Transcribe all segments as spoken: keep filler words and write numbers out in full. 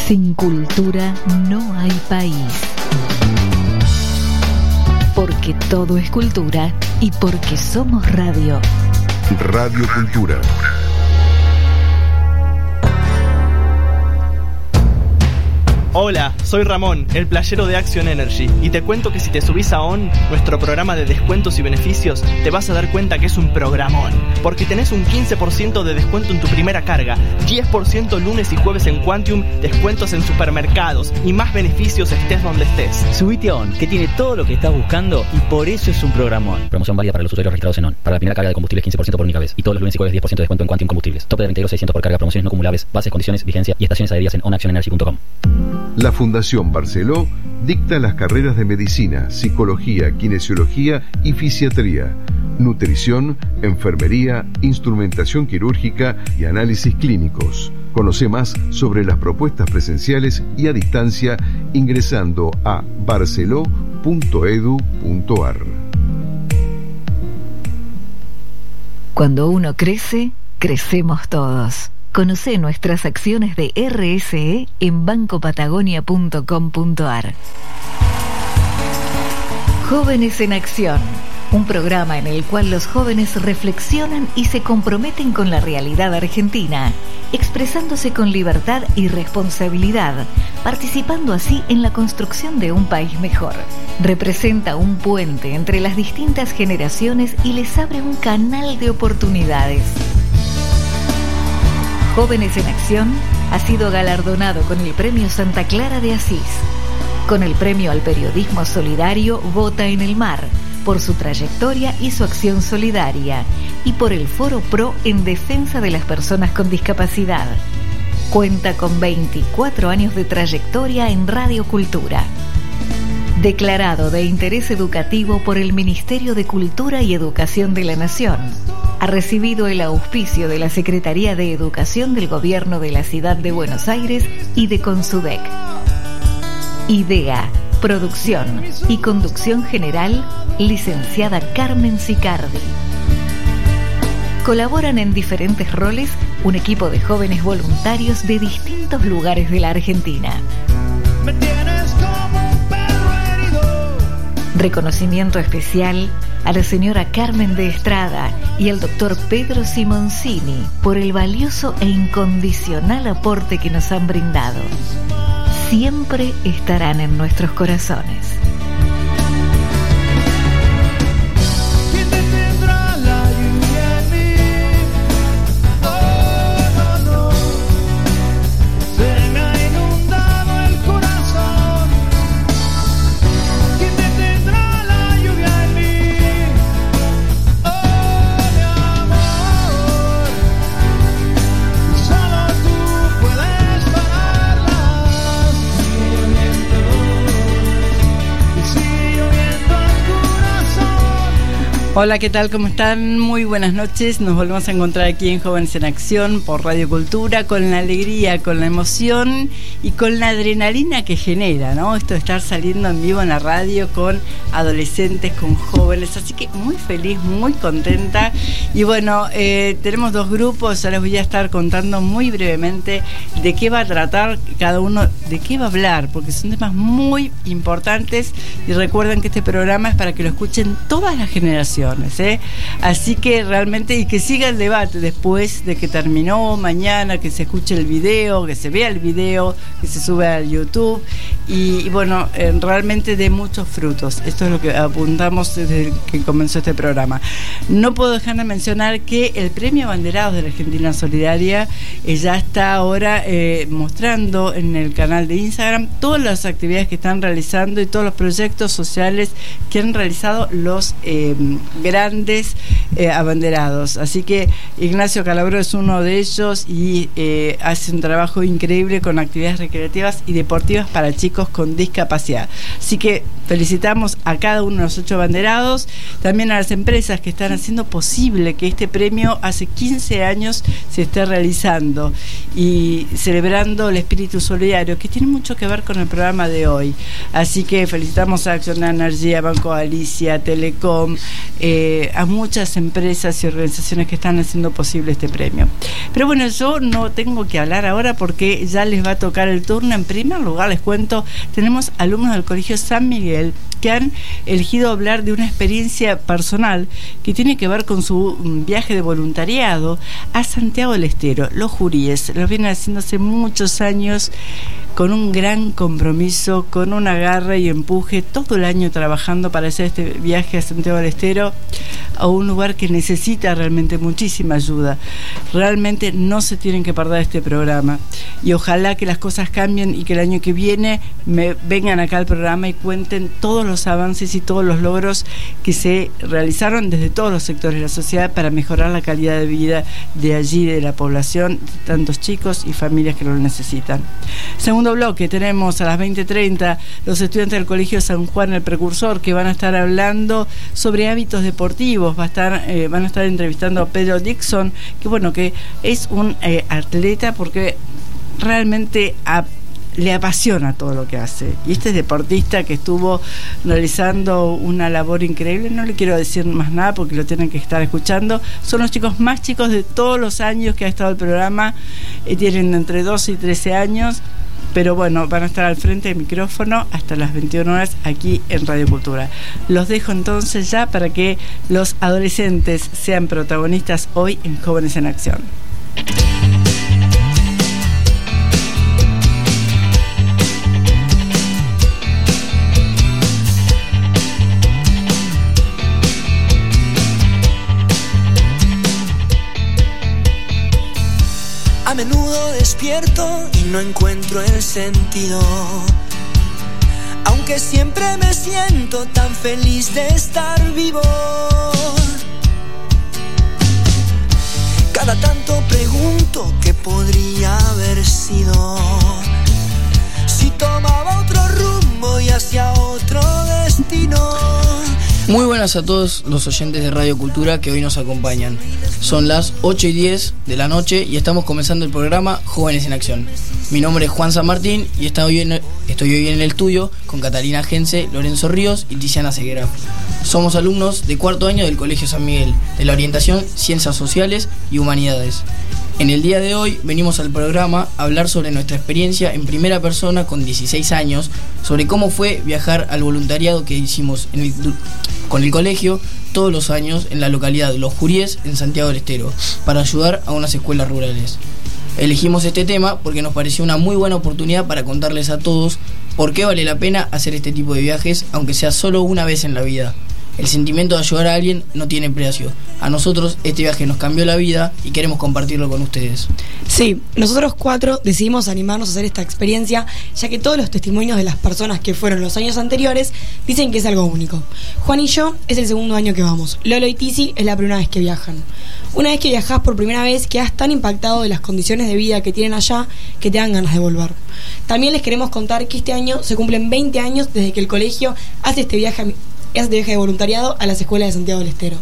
Sin cultura no hay país. Porque todo es cultura y porque somos radio. Radio Cultura. Hola, soy Ramón, el playero de Action Energy, y te cuento que si te subís a ON, nuestro programa de descuentos y beneficios, te vas a dar cuenta que es un programón, porque tenés un quince por ciento de descuento en tu primera carga, diez por ciento lunes y jueves en Quantium, descuentos en supermercados y más beneficios estés donde estés. Subite a ON, que tiene todo lo que estás buscando y por eso es un programón. Promoción válida para los usuarios registrados en ON. Para la primera carga de combustibles quince por ciento por única vez, y todos los lunes y jueves diez por ciento de descuento en Quantium Combustibles. Tope de veinte euros seiscientos por carga, promociones no acumulables, bases, condiciones, vigencia y estaciones adheridas en on action energy punto com. La Fundación Barceló dicta las carreras de medicina, psicología, kinesiología y fisiatría, nutrición, enfermería, instrumentación quirúrgica y análisis clínicos. Conoce más sobre las propuestas presenciales y a distancia ingresando a barceló punto edu punto ar. Cuando uno crece, crecemos todos. Conoce nuestras acciones de R S E en banco patagonia punto com punto ar. Jóvenes en Acción, un programa en el cual los jóvenes reflexionan y se comprometen con la realidad argentina, expresándose con libertad y responsabilidad, participando así en la construcción de un país mejor. Representa un puente entre las distintas generaciones y les abre un canal de oportunidades. Jóvenes en Acción ha sido galardonado con el Premio Santa Clara de Asís, con el Premio al Periodismo Solidario Vota en el Mar, por su trayectoria y su acción solidaria, y por el Foro Pro en defensa de las personas con discapacidad. Cuenta con veinticuatro años de trayectoria en Radio Cultura. Declarado de interés educativo por el Ministerio de Cultura y Educación de la Nación. Ha recibido el auspicio de la Secretaría de Educación del Gobierno de la Ciudad de Buenos Aires y de Consudec. Idea, producción y conducción general, licenciada Carmen Sicardi. Colaboran en diferentes roles un equipo de jóvenes voluntarios de distintos lugares de la Argentina. Me tienes como un perro herido. Reconocimiento especial a la señora Carmen de Estrada y al doctor Pedro Simoncini por el valioso e incondicional aporte que nos han brindado. Siempre estarán en nuestros corazones. Hola, ¿qué tal? ¿Cómo están? Muy buenas noches. Nos volvemos a encontrar aquí en Jóvenes en Acción por Radio Cultura, con la alegría, con la emoción y con la adrenalina que genera, ¿no? Esto de estar saliendo en vivo en la radio con adolescentes, con jóvenes. Así que muy feliz, muy contenta. Y bueno, eh, tenemos dos grupos. Ahora les voy a estar contando muy brevemente de qué va a tratar cada uno, de qué va a hablar, porque son temas muy importantes. Y recuerden que este programa es para que lo escuchen todas las generaciones. ¿Eh? Así que realmente, y que siga el debate después de que terminó, mañana, que se escuche el video, que se vea el video, que se sube al YouTube y, y bueno, eh, realmente de muchos frutos. Esto es lo que apuntamos desde que comenzó este programa. No puedo dejar de mencionar que el Premio Abanderados de la Argentina Solidaria eh, ya está ahora eh, mostrando en el canal de Instagram todas las actividades que están realizando y todos los proyectos sociales que han realizado los eh, grandes eh, abanderados. Así que Ignacio Calabro es uno de ellos y eh, hace un trabajo increíble con actividades recreativas y deportivas para chicos con discapacidad. Así que felicitamos a cada uno de los ocho abanderados, también a las empresas que están haciendo posible que este premio hace quince años se esté realizando y celebrando el espíritu solidario, que tiene mucho que ver con el programa de hoy. Así que felicitamos a Action Energy, a Banco Alicia, Telecom, eh, a muchas empresas y organizaciones que están haciendo posible este premio. Pero bueno, yo no tengo que hablar ahora porque ya les va a tocar el turno. En primer lugar, les cuento, tenemos alumnos del Colegio San Miguel que han elegido hablar de una experiencia personal que tiene que ver con su viaje de voluntariado a Santiago del Estero. Los juríes lo vienen haciendo hace muchos años con un gran compromiso, con una garra y empuje, todo el año trabajando para hacer este viaje a Santiago del Estero, a un lugar que necesita realmente muchísima ayuda. Realmente no se tienen que perder este programa y ojalá que las cosas cambien y que el año que viene me vengan acá al programa y cuenten todos los avances y todos los logros que se realizaron desde todos los sectores de la sociedad para mejorar la calidad de vida de allí, de la población, de tantos chicos y familias que lo necesitan. Segundo bloque, tenemos a las veinte treinta los estudiantes del Colegio San Juan el Precursor, que van a estar hablando sobre hábitos deportivos. Va a estar, eh, van a estar entrevistando a Pedro Dixon, que bueno, que es un eh, atleta porque realmente a le apasiona todo lo que hace. Y este es deportista que estuvo realizando una labor increíble. No le quiero decir más nada porque lo tienen que estar escuchando. Son los chicos más chicos de todos los años que ha estado el programa. Eh, tienen entre doce y trece años. Pero bueno, van a estar al frente del micrófono hasta las veintiuna horas aquí en Radio Cultura. Los dejo entonces ya para que los adolescentes sean protagonistas hoy en Jóvenes en Acción. A menudo despierto y no encuentro el sentido, aunque siempre me siento tan feliz de estar vivo. Cada tanto pregunto qué podría haber sido si tomaba otro rumbo y hacia otro destino. Muy buenas a todos los oyentes de Radio Cultura que hoy nos acompañan. Son las ocho y diez de la noche y estamos comenzando el programa Jóvenes en Acción. Mi nombre es Juan San Martín y estoy hoy en, estoy hoy en el estudio con Catalina Gense, Lorenzo Ríos y Tiziana Ceguera. Somos alumnos de cuarto año del Colegio San Miguel, de la orientación Ciencias Sociales y Humanidades. En el día de hoy venimos al programa a hablar sobre nuestra experiencia en primera persona con dieciséis años, sobre cómo fue viajar al voluntariado que hicimos en el, con el colegio todos los años en la localidad de Los Juríes, en Santiago del Estero, para ayudar a unas escuelas rurales. Elegimos este tema porque nos pareció una muy buena oportunidad para contarles a todos por qué vale la pena hacer este tipo de viajes, aunque sea solo una vez en la vida. El sentimiento de ayudar a alguien no tiene precio. A nosotros este viaje nos cambió la vida y queremos compartirlo con ustedes. Sí, nosotros cuatro decidimos animarnos a hacer esta experiencia, ya que todos los testimonios de las personas que fueron los años anteriores dicen que es algo único. Juan y yo es el segundo año que vamos. Lolo y Tizi es la primera vez que viajan. Una vez que viajás por primera vez, quedás tan impactado de las condiciones de vida que tienen allá que te dan ganas de volver. También les queremos contar que este año se cumplen veinte años desde que el colegio hace este viaje a este viaje de voluntariado a las escuelas de Santiago del Estero.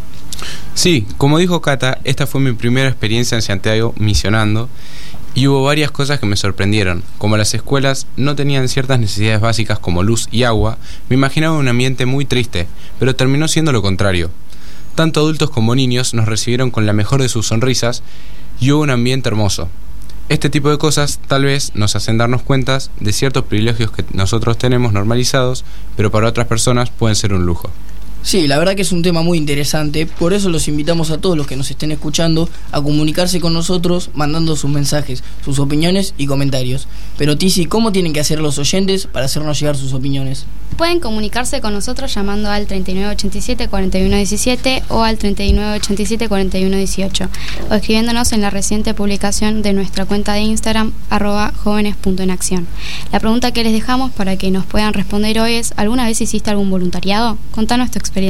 Sí, como dijo Cata, esta fue mi primera experiencia en Santiago misionando y hubo varias cosas que me sorprendieron. Como las escuelas no tenían ciertas necesidades básicas como luz y agua, me imaginaba un ambiente muy triste, pero terminó siendo lo contrario. Tanto adultos como niños nos recibieron con la mejor de sus sonrisas y hubo un ambiente hermoso. Este tipo de cosas tal vez nos hacen darnos cuenta de ciertos privilegios que nosotros tenemos normalizados, pero para otras personas pueden ser un lujo. Sí, la verdad que es un tema muy interesante, por eso los invitamos a todos los que nos estén escuchando a comunicarse con nosotros mandando sus mensajes, sus opiniones y comentarios. Pero Tizi, ¿cómo tienen que hacer los oyentes para hacernos llegar sus opiniones? Pueden comunicarse con nosotros llamando al treinta y nueve ochenta y siete cuarenta y uno diecisiete o al treinta y nueve ochenta y siete cuarenta y uno dieciocho o escribiéndonos en la reciente publicación de nuestra cuenta de Instagram arroba jóvenes punto en acción. La pregunta que les dejamos para que nos puedan responder hoy es: ¿alguna vez hiciste algún voluntariado? Contanos tu experiencia.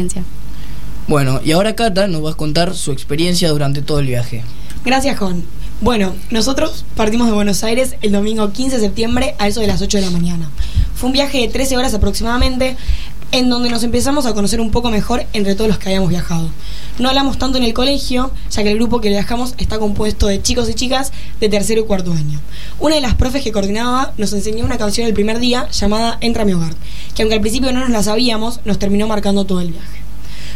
Bueno, y ahora Cata nos va a contar su experiencia durante todo el viaje. Gracias, Juan. Bueno, nosotros partimos de Buenos Aires el domingo quince de septiembre a eso de las ocho de la mañana. Fue un viaje de trece horas aproximadamente, en donde nos empezamos a conocer un poco mejor entre todos los que habíamos viajado. No hablamos tanto en el colegio, ya que el grupo que viajamos está compuesto de chicos y chicas de tercero y cuarto año. Una de las profes que coordinaba nos enseñó una canción el primer día llamada Entra a mi hogar, que aunque al principio no nos la sabíamos, nos terminó marcando todo el viaje.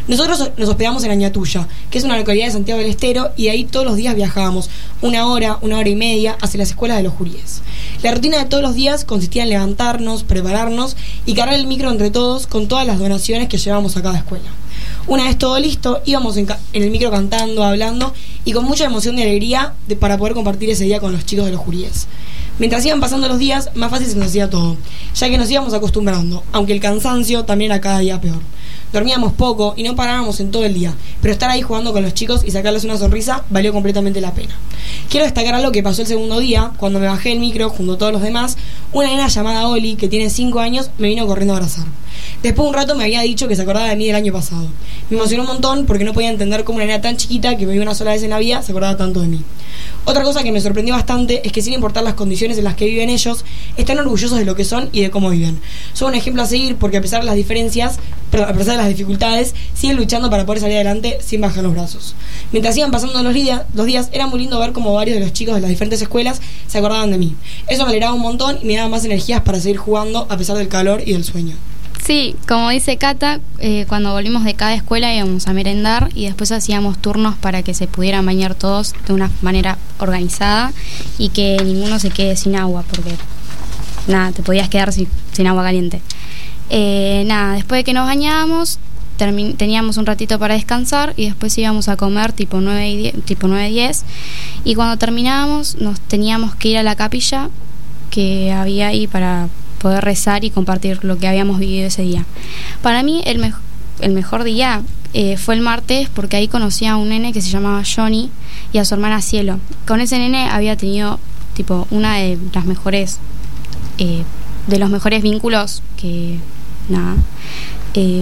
Nosotros nos hospedamos en Añatuya, que es una localidad de Santiago del Estero, y ahí todos los días viajábamos una hora, una hora y media hacia las escuelas de los juríes. La rutina de todos los días consistía en levantarnos, prepararnos y cargar el micro entre todos con todas las donaciones que llevábamos a cada escuela. Una vez todo listo, íbamos en, ca- en el micro cantando, hablando y con mucha emoción y alegría de, para poder compartir ese día con los chicos de los juríes. Mientras iban pasando los días, más fácil se nos hacía todo, ya que nos íbamos acostumbrando, aunque el cansancio también era cada día peor. Dormíamos poco y no parábamos en todo el día, pero estar ahí jugando con los chicos y sacarles una sonrisa valió completamente la pena. Quiero destacar algo que pasó el segundo día, cuando me bajé el micro junto a todos los demás. Una nena llamada Oli, que tiene cinco años, me vino corriendo a abrazar. Después de un rato me había dicho que se acordaba de mí del año pasado. Me emocionó un montón porque no podía entender cómo una nena tan chiquita que me vio una sola vez en la vida se acordaba tanto de mí. Otra cosa que me sorprendió bastante es que, sin importar las condiciones en las que viven ellos, están orgullosos de lo que son y de cómo viven. Son un ejemplo a seguir porque, a pesar de las diferencias, perdón, a pesar de las dificultades, siguen luchando para poder salir adelante sin bajar los brazos. Mientras iban pasando los días, los días era muy lindo ver cómo varios de los chicos de las diferentes escuelas se acordaban de mí. Eso me alegraba un montón y me daba más energías para seguir jugando a pesar del calor y del sueño. Sí, como dice Cata, eh, cuando volvimos de cada escuela íbamos a merendar y después hacíamos turnos para que se pudieran bañar todos de una manera organizada y que ninguno se quede sin agua, porque nada, te podías quedar sin, sin agua caliente. Eh, nada, después de que nos bañábamos, termi- teníamos un ratito para descansar y después íbamos a comer tipo nueve y diez, tipo nueve diez, y cuando terminábamos nos teníamos que ir a la capilla que había ahí para poder rezar y compartir lo que habíamos vivido ese día. Para mí el, me- el mejor día eh, fue el martes, porque ahí conocí a un nene que se llamaba Johnny y a su hermana Cielo. Con ese nene había tenido tipo una de las mejores eh, de los mejores vínculos que nada eh,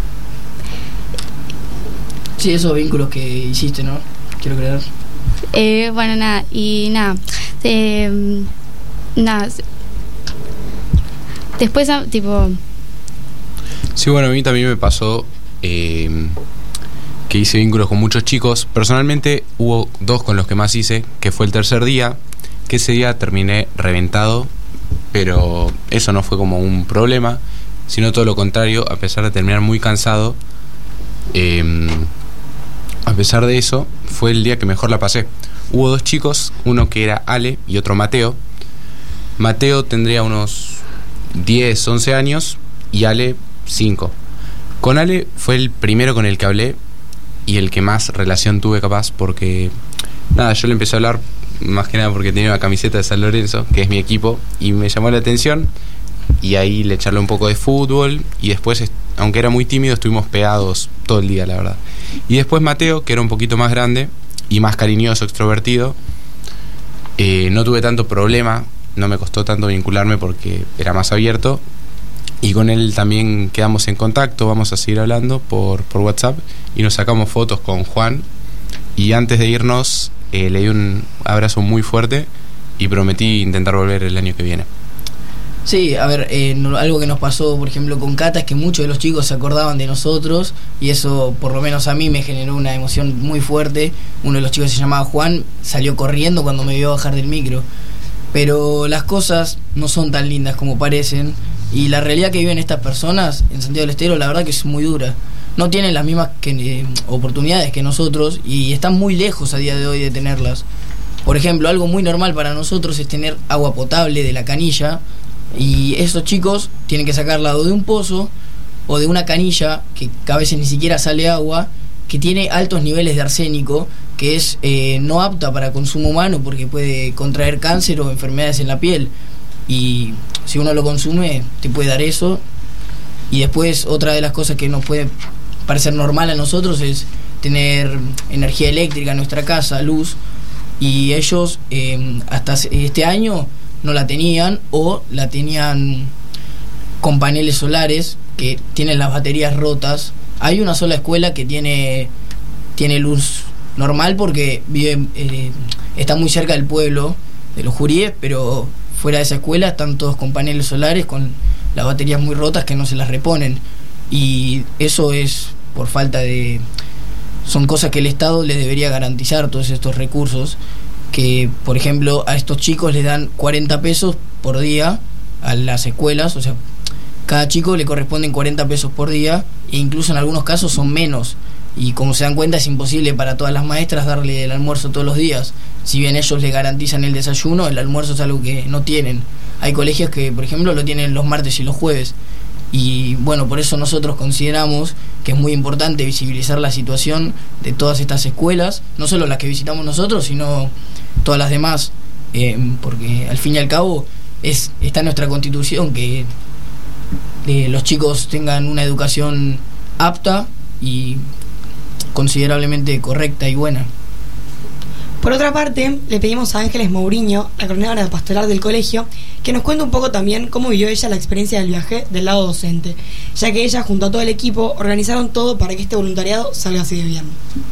Sí, esos vínculos que hiciste, ¿no? Quiero creer. eh, bueno, nada, y nada eh, nada después, tipo... Sí, bueno, a mí también me pasó eh, que hice vínculos con muchos chicos. Personalmente hubo dos con los que más hice, que fue el tercer día, que ese día terminé reventado, pero eso no fue como un problema, sino todo lo contrario. A pesar de terminar muy cansado, eh, a pesar de eso, fue el día que mejor la pasé. Hubo dos chicos, uno que era Ale y otro Mateo. Mateo tendría unos diez, once años y Ale cinco. Con Ale fue el primero con el que hablé y el que más relación tuve, capaz, porque nada, yo le empecé a hablar más que nada porque tenía una camiseta de San Lorenzo, que es mi equipo, y me llamó la atención, y ahí le charlé un poco de fútbol y después, aunque era muy tímido, estuvimos pegados todo el día, la verdad. Y después Mateo, que era un poquito más grande y más cariñoso, extrovertido, eh, no tuve tanto problema. No me costó tanto vincularme porque era más abierto, y con él también quedamos en contacto. Vamos a seguir hablando por, por WhatsApp y nos sacamos fotos con Juan, y antes de irnos eh, le di un abrazo muy fuerte y prometí intentar volver el año que viene. Sí, a ver, eh, no, algo que nos pasó, por ejemplo, con Cata, es que muchos de los chicos se acordaban de nosotros, y eso, por lo menos a mí, me generó una emoción muy fuerte. Uno de los chicos, se llamaba Juan, salió corriendo cuando me vio bajar del micro. Pero las cosas no son tan lindas como parecen, y la realidad que viven estas personas en Santiago del Estero, la verdad que es muy dura. No tienen las mismas que, eh, oportunidades que nosotros, y están muy lejos a día de hoy de tenerlas. Por ejemplo, algo muy normal para nosotros es tener agua potable de la canilla, y esos chicos tienen que sacarla o de un pozo o de una canilla que a veces ni siquiera sale agua, que tiene altos niveles de arsénico, que es eh, no apta para consumo humano porque puede contraer cáncer o enfermedades en la piel, y si uno lo consume te puede dar eso. Y después, otra de las cosas que nos puede parecer normal a nosotros es tener energía eléctrica en nuestra casa, luz, y ellos eh, hasta este año no la tenían, o la tenían con paneles solares que tienen las baterías rotas. Hay una sola escuela que tiene tiene luz normal porque vive, eh, está muy cerca del pueblo de los Juríes, pero fuera de esa escuela están todos con paneles solares, con las baterías muy rotas que no se las reponen, y eso es por falta de... son cosas que el Estado les debería garantizar, todos estos recursos, que por ejemplo a estos chicos les dan cuarenta pesos por día a las escuelas, o sea, cada chico le corresponden cuarenta pesos por día, e incluso en algunos casos son menos. Y como se dan cuenta, es imposible para todas las maestras darle el almuerzo todos los días. Si bien ellos le garantizan el desayuno, el almuerzo es algo que no tienen. Hay colegios que, por ejemplo, lo tienen los martes y los jueves. Y bueno, por eso nosotros consideramos que es muy importante visibilizar la situación de todas estas escuelas, no solo las que visitamos nosotros, sino todas las demás, eh, porque al fin y al cabo es está en nuestra Constitución que eh, los chicos tengan una educación apta y considerablemente correcta y buena. Por otra parte, le pedimos a Ángeles Mourinho, la coordinadora pastoral del colegio, que nos cuente un poco también cómo vivió ella la experiencia del viaje del lado docente, ya que ella junto a todo el equipo organizaron todo para que este voluntariado salga así de bien.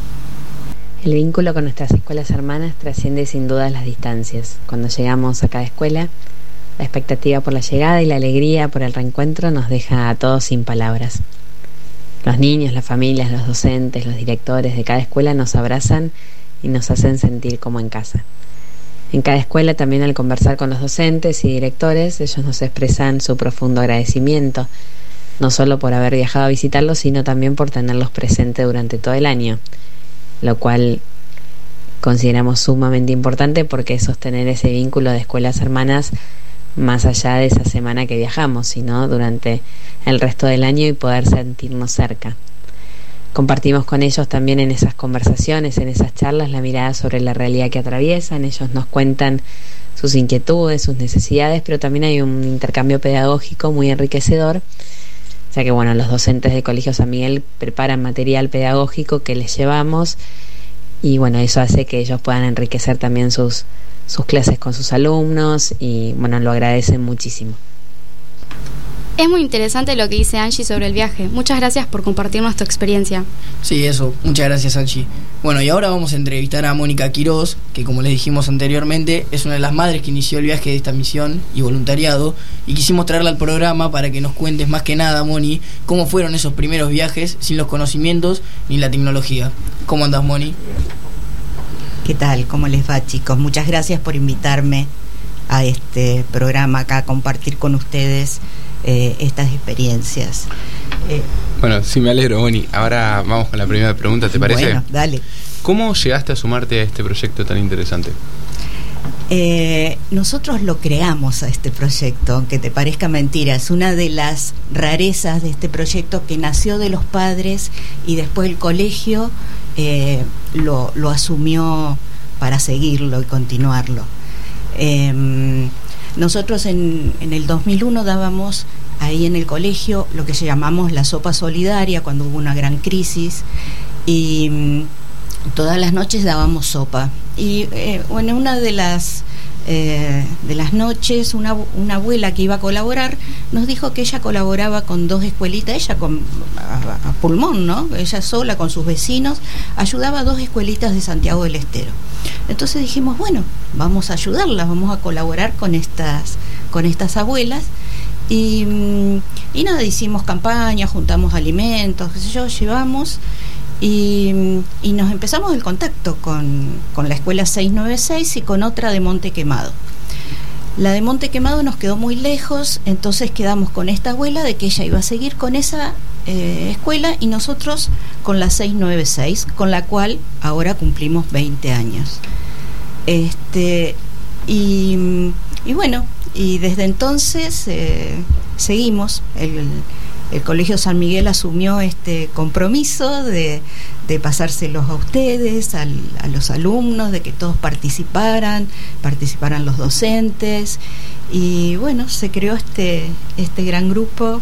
El vínculo con nuestras escuelas hermanas trasciende sin duda las distancias. Cuando llegamos a cada escuela, la expectativa por la llegada y la alegría por el reencuentro nos deja a todos sin palabras. Los niños, las familias, los docentes, los directores de cada escuela nos abrazan y nos hacen sentir como en casa. En cada escuela también, al conversar con los docentes y directores, ellos nos expresan su profundo agradecimiento, no solo por haber viajado a visitarlos, sino también por tenerlos presentes durante todo el año, lo cual consideramos sumamente importante porque es sostener ese vínculo de escuelas hermanas más allá de esa semana que viajamos, sino durante el resto del año y poder sentirnos cerca. Compartimos con ellos también en esas conversaciones, en esas charlas, la mirada sobre la realidad que atraviesan. Ellos nos cuentan sus inquietudes, sus necesidades, pero también hay un intercambio pedagógico muy enriquecedor, ya que bueno, los docentes del Colegio San Miguel preparan material pedagógico que les llevamos y bueno, eso hace que ellos puedan enriquecer también sus, sus clases con sus alumnos y bueno, lo agradecen muchísimo. Es muy interesante lo que dice Angie sobre el viaje. Muchas gracias por compartirnos tu experiencia. Sí, eso. Muchas gracias, Angie. Bueno, y ahora vamos a entrevistar a Mónica Quirós, que como les dijimos anteriormente, es una de las madres que inició el viaje de esta misión y voluntariado, y quisimos traerla al programa para que nos cuentes más que nada, Moni, cómo fueron esos primeros viajes sin los conocimientos ni la tecnología. ¿Cómo andas, Moni? ¿Qué tal? ¿Cómo les va, chicos? Muchas gracias por invitarme a este programa acá a compartir con ustedes Eh, estas experiencias. Eh, bueno, sí, me alegro, Moni. Ahora vamos con la primera pregunta, ¿te parece? Bueno, dale. ¿Cómo llegaste a sumarte a este proyecto tan interesante? Eh, nosotros lo creamos a este proyecto, aunque te parezca mentira. Es una de las rarezas de este proyecto que nació de los padres y después el colegio eh, lo, lo asumió para seguirlo y continuarlo. Eh, Nosotros en, en el dos mil uno dábamos ahí en el colegio lo que llamamos la sopa solidaria cuando hubo una gran crisis y mmm, todas las noches dábamos sopa y eh, bueno, una de las eh, de las noches una, una abuela que iba a colaborar nos dijo que ella colaboraba con dos escuelitas, ella con a, a pulmón, ¿no? Ella sola con sus vecinos ayudaba a dos escuelitas de Santiago del Estero. Entonces dijimos, bueno, vamos a ayudarlas, vamos a colaborar con estas, con estas abuelas y, y nada, hicimos campaña, juntamos alimentos, qué sé yo, llevamos y, y nos empezamos el contacto con, con la escuela seiscientos noventa y seis y con otra de Monte Quemado. La de Monte Quemado nos quedó muy lejos, entonces quedamos con esta abuela de que ella iba a seguir con esa eh, escuela y nosotros con la seiscientos noventa y seis, con la cual ahora cumplimos veinte años. Este, y, y bueno, y desde entonces eh, seguimos. El, el Colegio San Miguel asumió este compromiso de, de pasárselos a ustedes, al, a los alumnos, de que todos participaran, participaran los docentes y bueno, se creó este, este gran grupo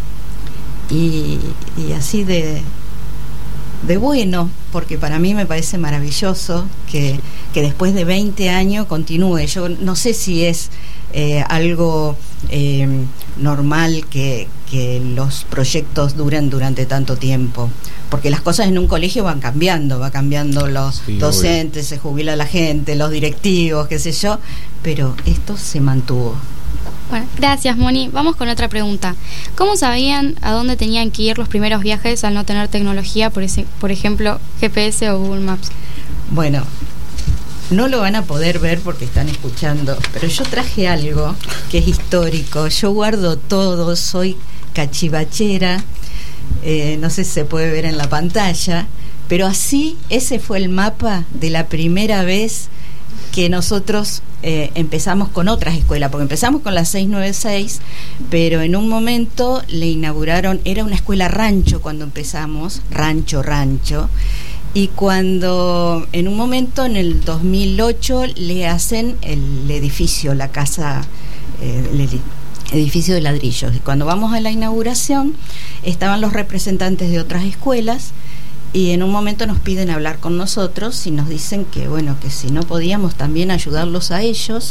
y, y así de, de bueno, porque para mí me parece maravilloso que, que después de veinte años continúe. Yo no sé si es eh, algo eh, normal que, que los proyectos duren durante tanto tiempo, porque las cosas en un colegio van cambiando, va cambiando los sí, docentes, obvio. Se jubila la gente, los directivos, qué sé yo, pero esto se mantuvo. Bueno, gracias, Moni. Vamos con otra pregunta. ¿Cómo sabían a dónde tenían que ir los primeros viajes al no tener tecnología, por, ese, por ejemplo, G P S o Google Maps? Bueno, no lo van a poder ver porque están escuchando, pero yo traje algo que es histórico. Yo guardo todo, soy cachivachera eh, no sé si se puede ver en la pantalla, pero así, ese fue el mapa de la primera vez que nosotros eh, empezamos con otras escuelas, porque empezamos con la seiscientos noventa y seis, pero en un momento le inauguraron, era una escuela rancho cuando empezamos, rancho, rancho, y cuando en un momento, en el dos mil ocho, le hacen el edificio, la casa, eh, el edificio de ladrillos, y cuando vamos a la inauguración, estaban los representantes de otras escuelas, y en un momento nos piden hablar con nosotros y nos dicen que bueno, que si no podíamos también ayudarlos a ellos,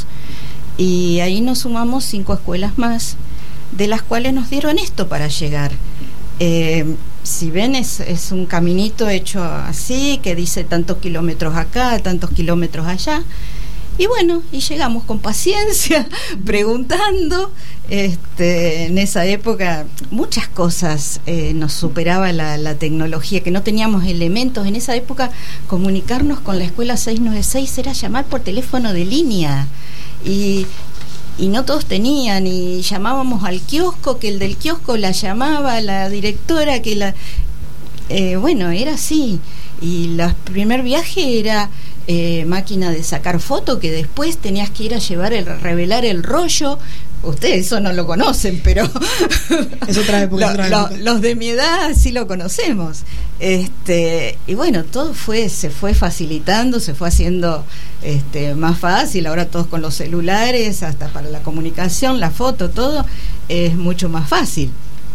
y ahí nos sumamos cinco escuelas más, de las cuales nos dieron esto para llegar. Eh, si ven, es, es un caminito hecho así, que dice tantos kilómetros acá, tantos kilómetros allá, y bueno, y llegamos con paciencia, preguntando. Este, en esa época muchas cosas eh, nos superaba la, la tecnología, que no teníamos elementos. En esa época comunicarnos con la escuela seiscientos noventa y seis era llamar por teléfono de línea, y, y no todos tenían, y llamábamos al kiosco, que el del kiosco la llamaba, la directora que la... Eh, bueno, era así, y el primer viaje era... Eh, máquina de sacar foto, que después tenías que ir a llevar el revelar el rollo. Ustedes eso no lo conocen, pero es otra época, lo, otra lo, época. Los de mi edad sí lo conocemos. Este, y bueno, todo fue se fue facilitando, se fue haciendo este, más fácil. Ahora todos con los celulares, hasta para la comunicación, la foto, todo es mucho más fácil.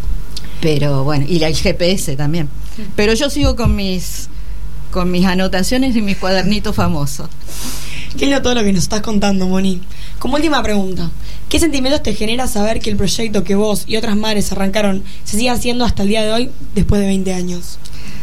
Pero bueno, y el G P S también. Pero yo sigo con mis con mis anotaciones y mis cuadernitos famosos. Qué lindo todo lo que nos estás contando, Moni. Como última pregunta, ¿qué sentimientos te genera saber que el proyecto que vos y otras madres arrancaron se sigue haciendo hasta el día de hoy, después de veinte años?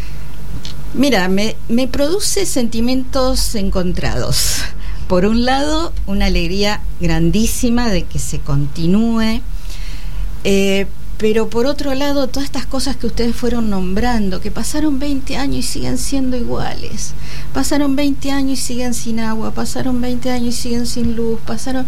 Mira, me, me produce sentimientos encontrados. Por un lado, una alegría grandísima de que se continúe, eh, pero por otro lado, todas estas cosas que ustedes fueron nombrando, que pasaron veinte años y siguen siendo iguales, pasaron veinte años y siguen sin agua, pasaron veinte años y siguen sin luz, pasaron...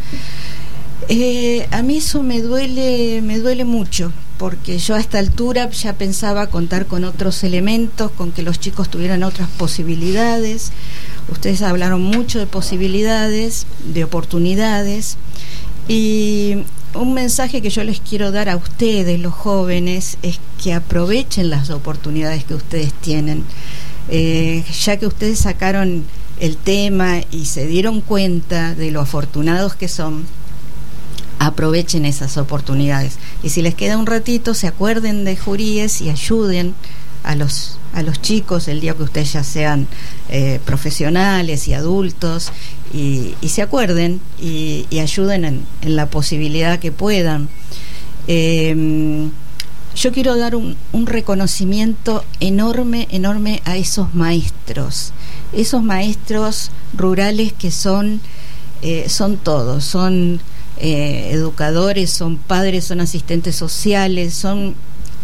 Eh, a mí eso me duele, me duele mucho, porque yo a esta altura ya pensaba contar con otros elementos, con que los chicos tuvieran otras posibilidades. Ustedes hablaron mucho de posibilidades, de oportunidades, y un mensaje que yo les quiero dar a ustedes, los jóvenes, es que aprovechen las oportunidades que ustedes tienen. Eh, ya que ustedes sacaron el tema y se dieron cuenta de lo afortunados que son, aprovechen esas oportunidades. Y si les queda un ratito, se acuerden de Juríes y ayuden a los a los chicos el día que ustedes ya sean eh, profesionales y adultos, y, y se acuerden y, y ayuden en, en la posibilidad que puedan. Eh, yo quiero dar un, un reconocimiento enorme, enorme a esos maestros, esos maestros rurales que son, eh, son todos, son eh, educadores, son padres, son asistentes sociales, son...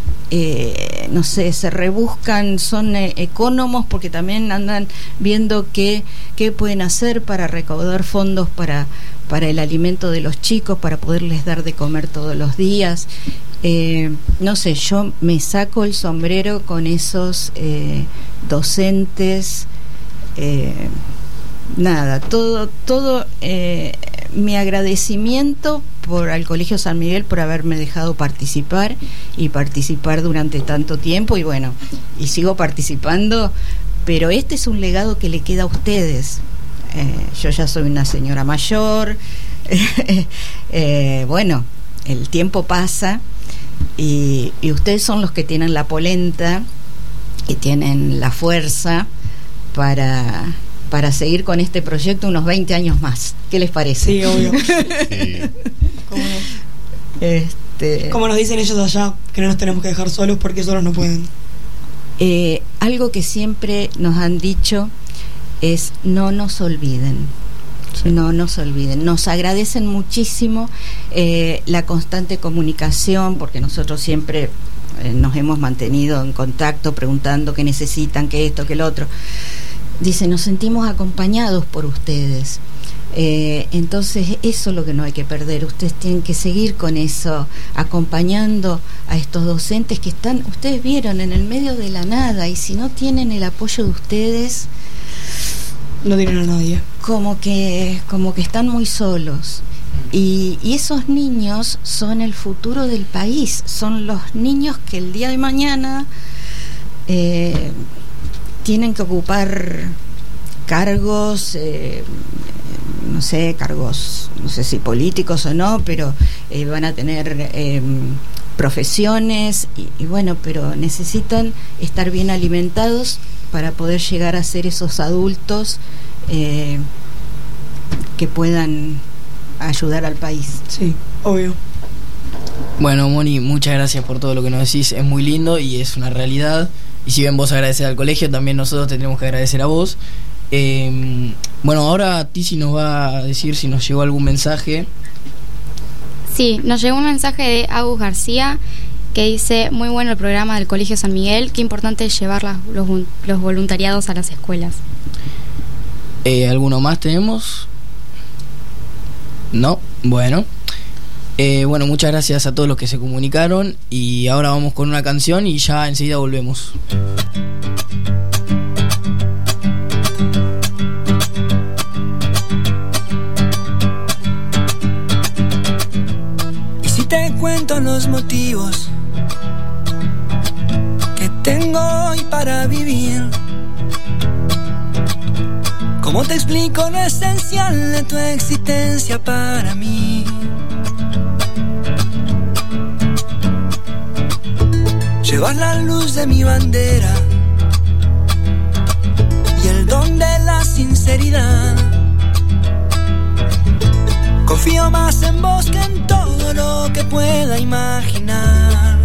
Eh, no sé, se rebuscan, son eh, ecónomos, porque también andan viendo qué, qué pueden hacer para recaudar fondos para, para el alimento de los chicos, para poderles dar de comer todos los días. Eh, no sé, yo me saco el sombrero con esos eh, docentes, eh, nada, todo, todo eh, mi agradecimiento por al Colegio San Miguel por haberme dejado participar y participar durante tanto tiempo, y bueno, y sigo participando, pero este es un legado que le queda a ustedes. Eh, yo ya soy una señora mayor, eh, bueno, el tiempo pasa y, y ustedes son los que tienen la polenta y tienen la fuerza para... para seguir con este proyecto unos veinte años más. ¿Qué les parece? Sí, obvio. Sí. ¿Cómo, este... Como nos dicen ellos allá, que no nos tenemos que dejar solos porque solos no pueden. Eh, algo que siempre nos han dicho es: no nos olviden. Sí. No nos olviden. Nos agradecen muchísimo eh, la constante comunicación, porque nosotros siempre eh, nos hemos mantenido en contacto preguntando qué necesitan, qué esto, qué lo otro. dice, nos sentimos acompañados por ustedes. Eh, entonces eso es lo que no hay que perder. Ustedes tienen que seguir con eso, acompañando a estos docentes que están, ustedes vieron, en el medio de la nada, y si no tienen el apoyo de ustedes, no tienen a nadie. Como que, como que están muy solos. Y, y esos niños son el futuro del país, son los niños que el día de mañana eh, tienen que ocupar cargos, eh, no sé, cargos, no sé si políticos o no, pero eh, van a tener eh, profesiones y, y bueno, pero necesitan estar bien alimentados para poder llegar a ser esos adultos eh, que puedan ayudar al país. Sí, obvio. Bueno, Moni, muchas gracias por todo lo que nos decís, es muy lindo y es una realidad. Y si bien vos agradecés al colegio, también nosotros tendremos que agradecer a vos. Eh, bueno, ahora Tizi nos va a decir si nos llegó algún mensaje. Sí, nos llegó un mensaje de Agus García que dice: muy bueno el programa del Colegio San Miguel, qué importante es llevar las, los, los voluntariados a las escuelas. Eh, ¿Alguno más tenemos? No, bueno. Eh, bueno, muchas gracias a todos los que se comunicaron y ahora vamos con una canción y ya enseguida volvemos. Y si te cuento los motivos que tengo hoy para vivir, ¿cómo te explico lo esencial de tu existencia para mí? Llevas la luz de mi bandera y el don de la sinceridad. Confío más en vos que en todo lo que pueda imaginar.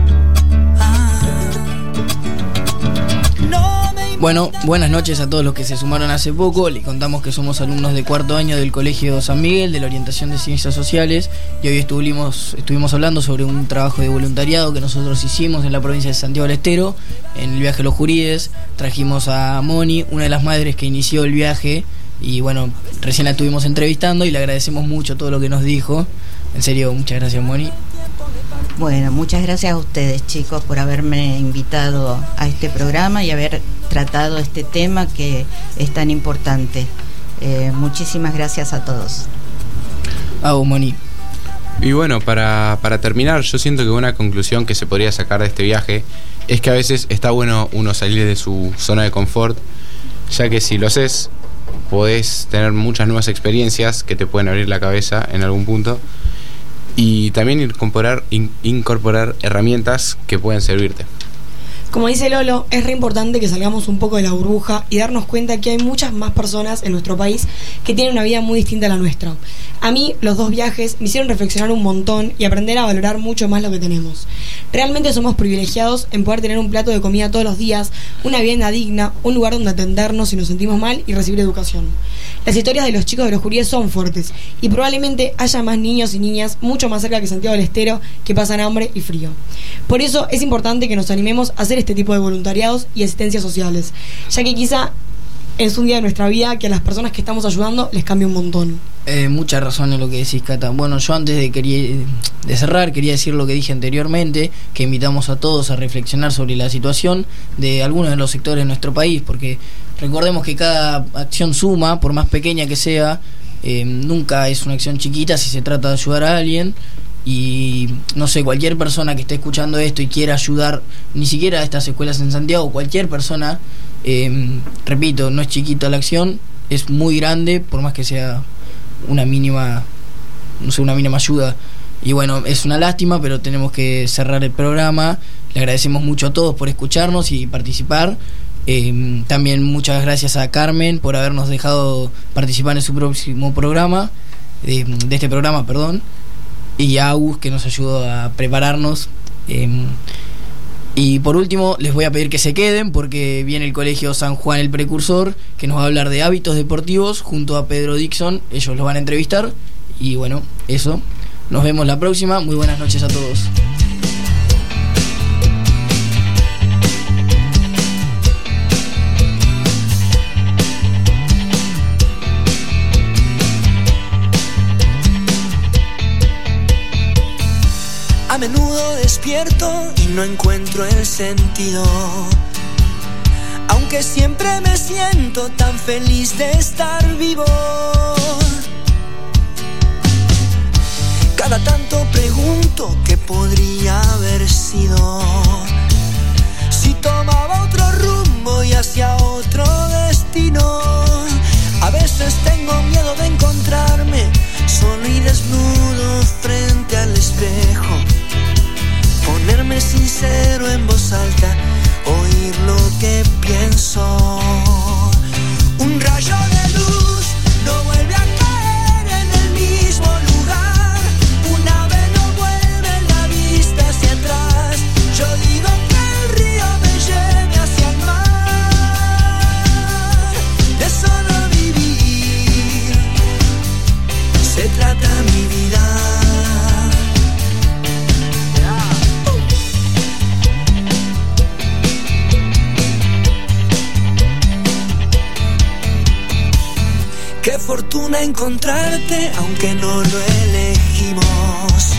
Bueno, buenas noches a todos los que se sumaron hace poco. Les contamos que somos alumnos de cuarto año del Colegio San Miguel, de la orientación de Ciencias Sociales, y hoy estuvimos, estuvimos hablando sobre un trabajo de voluntariado que nosotros hicimos en la provincia de Santiago del Estero, en el viaje a los Juríes. Trajimos a Moni, una de las madres que inició el viaje, y bueno, recién la estuvimos entrevistando y le agradecemos mucho todo lo que nos dijo. En serio, muchas gracias, Moni. Bueno, muchas gracias a ustedes, chicos, por haberme invitado a este programa y haber tratado este tema que es tan importante. Eh, muchísimas gracias a todos. A vos, Moni. Y bueno, para, para terminar, yo siento que una conclusión que se podría sacar de este viaje es que a veces está bueno uno salir de su zona de confort, ya que si lo haces, podés tener muchas nuevas experiencias que te pueden abrir la cabeza en algún punto. Y también incorporar, in, incorporar herramientas que pueden servirte. Como dice Lolo, es re importante que salgamos un poco de la burbuja y darnos cuenta que hay muchas más personas en nuestro país que tienen una vida muy distinta a la nuestra. A mí, los dos viajes me hicieron reflexionar un montón y aprender a valorar mucho más lo que tenemos. Realmente somos privilegiados en poder tener un plato de comida todos los días, una vivienda digna, un lugar donde atendernos si nos sentimos mal y recibir educación. Las historias de los chicos de los Juríes son fuertes y probablemente haya más niños y niñas mucho más cerca que Santiago del Estero que pasan hambre y frío. Por eso es importante que nos animemos a hacer este tipo de voluntariados y asistencias sociales, ya que quizá es un día de nuestra vida que a las personas que estamos ayudando les cambia un montón. Eh, mucha razón en lo que decís, Cata. Bueno, yo antes de, quería, de cerrar quería decir lo que dije anteriormente, que invitamos a todos a reflexionar sobre la situación de algunos de los sectores de nuestro país, porque recordemos que cada acción suma, por más pequeña que sea, eh, nunca es una acción chiquita si se trata de ayudar a alguien. Y no sé, cualquier persona que esté escuchando esto y quiera ayudar, ni siquiera a estas escuelas en Santiago, cualquier persona, eh, repito, no es chiquita la acción, es muy grande, por más que sea una mínima, no sé, una mínima ayuda. Y bueno, es una lástima, pero tenemos que cerrar el programa. Le agradecemos mucho a todos por escucharnos y participar. Eh, también muchas gracias a Carmen por habernos dejado participar en su próximo programa, eh, de este programa, perdón. Y a Agus, que nos ayudó a prepararnos. Eh, y por último, les voy a pedir que se queden porque viene el Colegio San Juan el Precursor, que nos va a hablar de hábitos deportivos junto a Pedro Dixon. Ellos los van a entrevistar. Y bueno, eso. Nos vemos la próxima. Muy buenas noches a todos. A menudo despierto y no encuentro el sentido, aunque siempre me siento tan feliz de estar vivo. Cada tanto pregunto qué podría haber sido si tomaba otro rumbo y hacia otro destino. A veces tengo miedo de encontrarme solo y desnudo frente al espejo, ponerme sincero en voz alta, oír lo que pienso. Un rayo de luz no vuelve a caer en el mismo lugar, un ave no vuelve la vista hacia atrás. Yo digo que el río me lleve hacia el mar, de solo vivir se trata mi vida. Qué fortuna encontrarte, aunque no lo elegimos.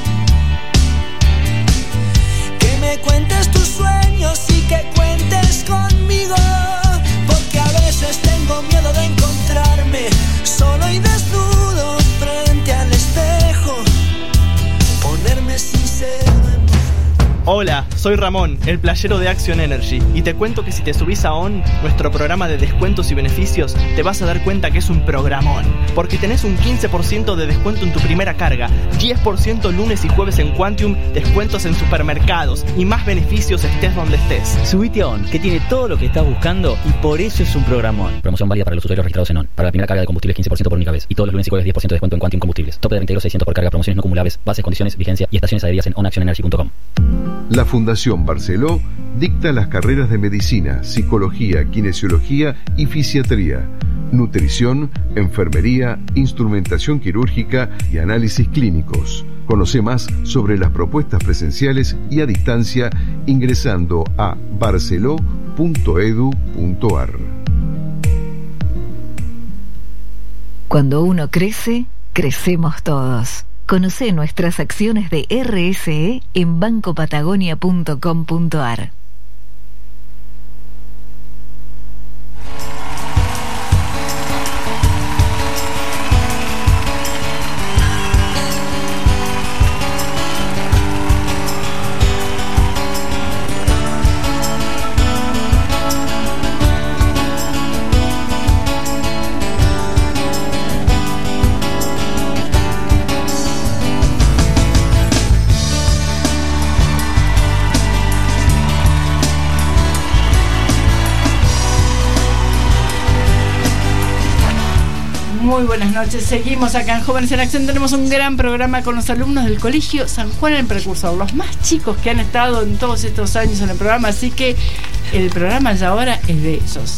Que me cuentes tus sueños y que cuentes conmigo, porque a veces tengo miedo de encontrarme solo y desnudo frente al espejo, ponerme sincero en... Hola, soy Ramón, el playero de Action Energy, y te cuento que si te subís a ON, nuestro programa de descuentos y beneficios, te vas a dar cuenta que es un programón, porque tenés un quince por ciento de descuento en tu primera carga, diez por ciento lunes y jueves en Quantium, descuentos en supermercados y más beneficios estés donde estés. Subite a ON, que tiene todo lo que estás buscando y por eso es un programón. Promoción válida para los usuarios registrados en ON. Para la primera carga de combustibles quince por ciento por única vez. Y todos los lunes y jueves diez por ciento de descuento en Quantium Combustibles. Tope de veinte euros seiscientos por carga, promociones no acumulables, bases, condiciones, vigencia y estaciones adheridas en on action energy punto com. La Fundación Barceló dicta las carreras de medicina, psicología, kinesiología y fisiatría, nutrición, enfermería, instrumentación quirúrgica y análisis clínicos. Conoce más sobre las propuestas presenciales y a distancia ingresando a barceló punto edu punto ar. Cuando uno crece, crecemos todos. Conoce nuestras acciones de R S E en banco patagonia punto com punto ar. Muy buenas noches, seguimos acá en Jóvenes en Acción. Tenemos un gran programa con los alumnos del Colegio San Juan el Precursor, los más chicos que han estado en todos estos años en el programa, así que el programa ya ahora es de ellos.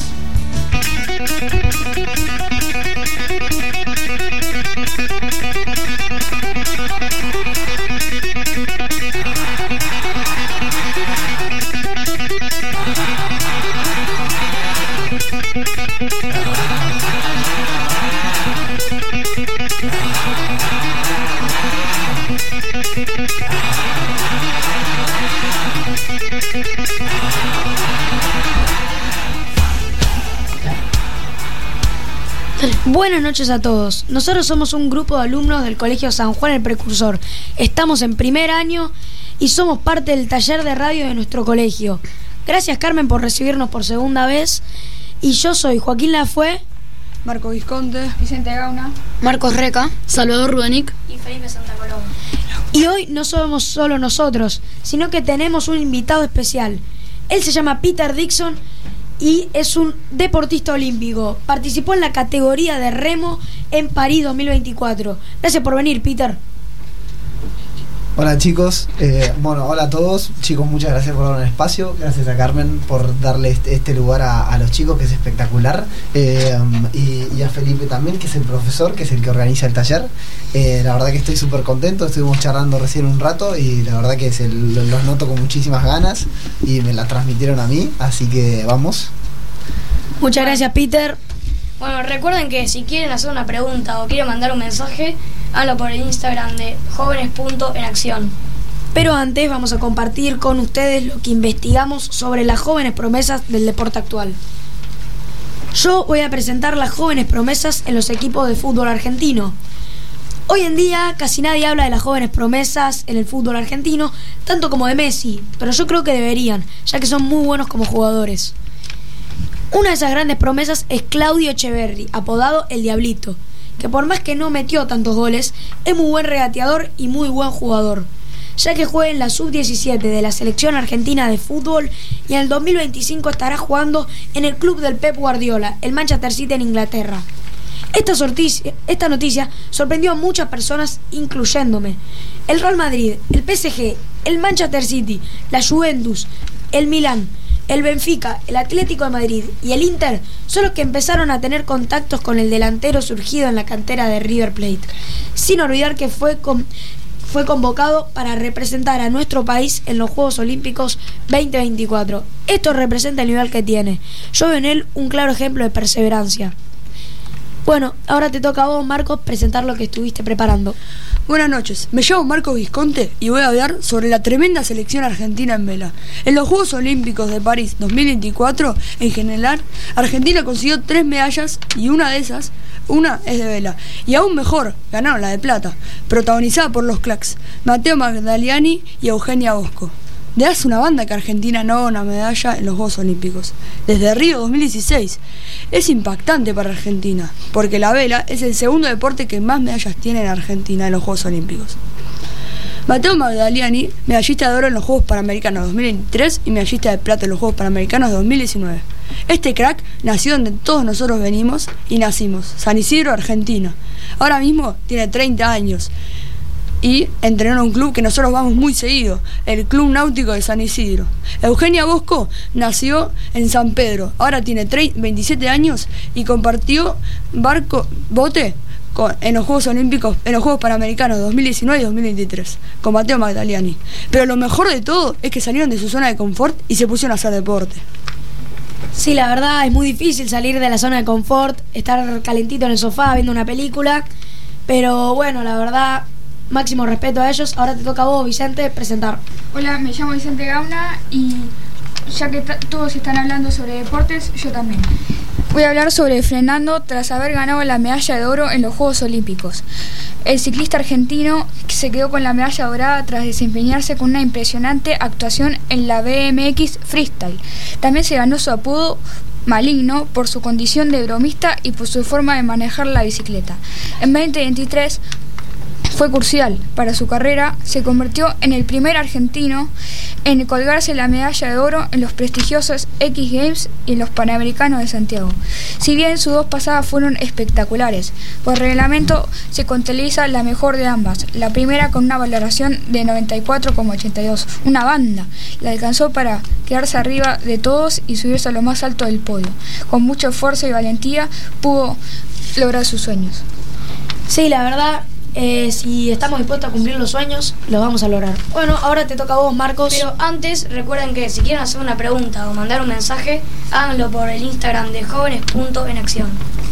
Buenas noches a todos. Nosotros somos un grupo de alumnos del Colegio San Juan el Precursor. Estamos en primer año y somos parte del taller de radio de nuestro colegio. Gracias, Carmen, por recibirnos por segunda vez. Y yo soy Joaquín Lafue, Marco Visconte, Vicente Gauna, Marcos Reca, Salvador Rudenick y Felipe Santa Coloma. Y hoy no somos solo nosotros, sino que tenemos un invitado especial. Él se llama Peter Dixon y es un deportista olímpico. Participó en la categoría de remo en París dos mil veinticuatro. Gracias por venir, Peter. Hola chicos, eh, bueno, hola a todos. Chicos, muchas gracias por dar un espacio. Gracias a Carmen por darle este, este lugar a, a los chicos, que es espectacular. Eh, y, y a Felipe también, que es el profesor, que es el que organiza el taller. Eh, la verdad que estoy súper contento. Estuvimos charlando recién un rato y la verdad que se, los noto con muchísimas ganas y me la transmitieron a mí, así que vamos. Muchas gracias, Peter. Bueno, recuerden que si quieren hacer una pregunta o quieren mandar un mensaje, háganlo por el Instagram de jóvenes punto en acción. Pero antes vamos a compartir con ustedes lo que investigamos sobre las jóvenes promesas del deporte actual. Yo voy a presentar las jóvenes promesas en los equipos de fútbol argentino. Hoy en día casi nadie habla de las jóvenes promesas en el fútbol argentino, tanto como de Messi, pero yo creo que deberían, ya que son muy buenos como jugadores. Una de esas grandes promesas es Claudio Echeverri, apodado El Diablito, que por más que no metió tantos goles, es muy buen regateador y muy buen jugador, ya que juega en la sub diecisiete de la selección argentina de fútbol y en el dos mil veinticinco estará jugando en el club del Pep Guardiola, el Manchester City en Inglaterra. Esta, sorticia, esta noticia sorprendió a muchas personas, incluyéndome. El Real Madrid, el P S G, el Manchester City, la Juventus, el Milán, el Benfica, el Atlético de Madrid y el Inter son los que empezaron a tener contactos con el delantero surgido en la cantera de River Plate, sin olvidar que fue, con, fue convocado para representar a nuestro país en los Juegos Olímpicos veinte veinticuatro. Esto representa el nivel que tiene. Yo veo en él un claro ejemplo de perseverancia. Bueno, ahora te toca a vos, Marcos, presentar lo que estuviste preparando. Buenas noches, me llamo Marcos Visconte y voy a hablar sobre la tremenda selección argentina en vela. En los Juegos Olímpicos de París dos mil veinticuatro, en general, Argentina consiguió tres medallas y una de esas, una es de vela. Y aún mejor, ganaron la de plata, protagonizada por los cracks Mateo Magdaliani y Eugenia Bosco. De hace una banda que Argentina no gana una medalla en los Juegos Olímpicos, desde Río dos mil dieciséis. Es impactante para Argentina, porque la vela es el segundo deporte que más medallas tiene en Argentina en los Juegos Olímpicos. Mateo Magdaliani, medallista de oro en los Juegos Panamericanos dos mil veintitrés y medallista de plata en los Juegos Panamericanos dos mil diecinueve. Este crack nació donde todos nosotros venimos y nacimos, San Isidro, Argentina. Ahora mismo tiene treinta años. Y entrenó en un club que nosotros vamos muy seguido, el Club Náutico de San Isidro. Eugenia Bosco nació en San Pedro, ahora tiene veintisiete años y compartió barco, bote con, en los Juegos Olímpicos, en los Juegos Panamericanos dos mil diecinueve y dos mil veintitrés, con Mateo Magdaliani. Pero lo mejor de todo es que salieron de su zona de confort y se pusieron a hacer deporte. Sí, la verdad es muy difícil salir de la zona de confort, estar calentito en el sofá viendo una película, pero bueno, la verdad, máximo respeto a ellos. Ahora te toca a vos, Vicente, presentar. Hola, me llamo Vicente Gauna y ya que todos están hablando sobre deportes, yo también. Voy a hablar sobre Fernando tras haber ganado la medalla de oro en los Juegos Olímpicos. El ciclista argentino se quedó con la medalla dorada tras desempeñarse con una impresionante actuación en la B M X Freestyle. También se ganó su apodo Maligno por su condición de bromista y por su forma de manejar la bicicleta. En veinte veintitrés fue crucial para su carrera, se convirtió en el primer argentino en colgarse la medalla de oro en los prestigiosos X Games y en los Panamericanos de Santiago. Si bien sus dos pasadas fueron espectaculares, por reglamento se contabiliza la mejor de ambas, la primera con una valoración de noventa y cuatro coma ochenta y dos, una banda, la alcanzó para quedarse arriba de todos y subirse a lo más alto del podio. Con mucho esfuerzo y valentía pudo lograr sus sueños. Sí, la verdad, Eh, si estamos dispuestos a cumplir los sueños, los vamos a lograr. Bueno, ahora te toca a vos, Marcos. Pero antes, recuerden que si quieren hacer una pregunta o mandar un mensaje, háganlo por el Instagram de jóvenes punto en acción.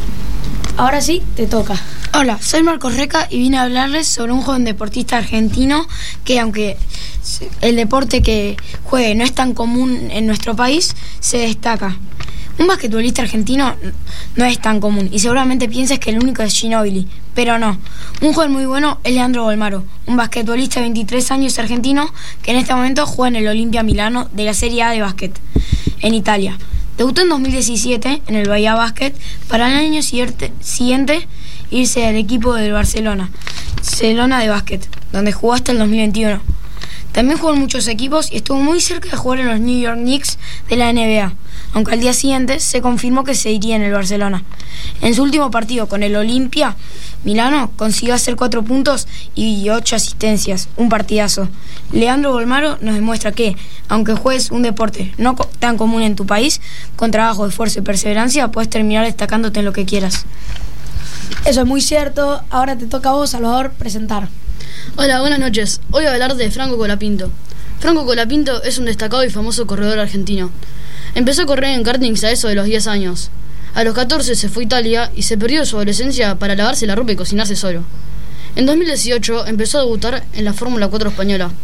Ahora sí, te toca. Hola, soy Marcos Reca y vine a hablarles sobre un joven deportista argentino que, aunque el deporte que juegue no es tan común en nuestro país, se destaca. Un basquetbolista argentino no es tan común y seguramente pienses que el único es Ginóbili, pero no. Un joven muy bueno es Leandro Bolmaro, un basquetbolista de veintitrés años argentino que en este momento juega en el Olimpia Milano de la Serie A de básquet en Italia. Debutó en dos mil diecisiete en el Bahía Basket para el año siguiente irse al equipo del Barcelona, Barcelona de básquet, donde jugó hasta el dos mil veintiuno. También jugó en muchos equipos y estuvo muy cerca de jugar en los New York Knicks de la N B A, aunque al día siguiente se confirmó que se iría en el Barcelona. En su último partido con el Olimpia Milano consiguió hacer cuatro puntos y ocho asistencias, un partidazo. Leandro Bolmaro nos demuestra que, aunque juegues un deporte no tan común en tu país, con trabajo, esfuerzo y perseverancia puedes terminar destacándote en lo que quieras. Eso es muy cierto. Ahora te toca a vos, Salvador, presentar. Hola, buenas noches. Hoy voy a hablar de Franco Colapinto. Franco Colapinto es un destacado y famoso corredor argentino. Empezó a correr en kartings a eso de los diez años. A los catorce se fue a Italia y se perdió su adolescencia para lavarse la ropa y cocinarse solo. En dos mil dieciocho empezó a debutar en la Fórmula cuatro española,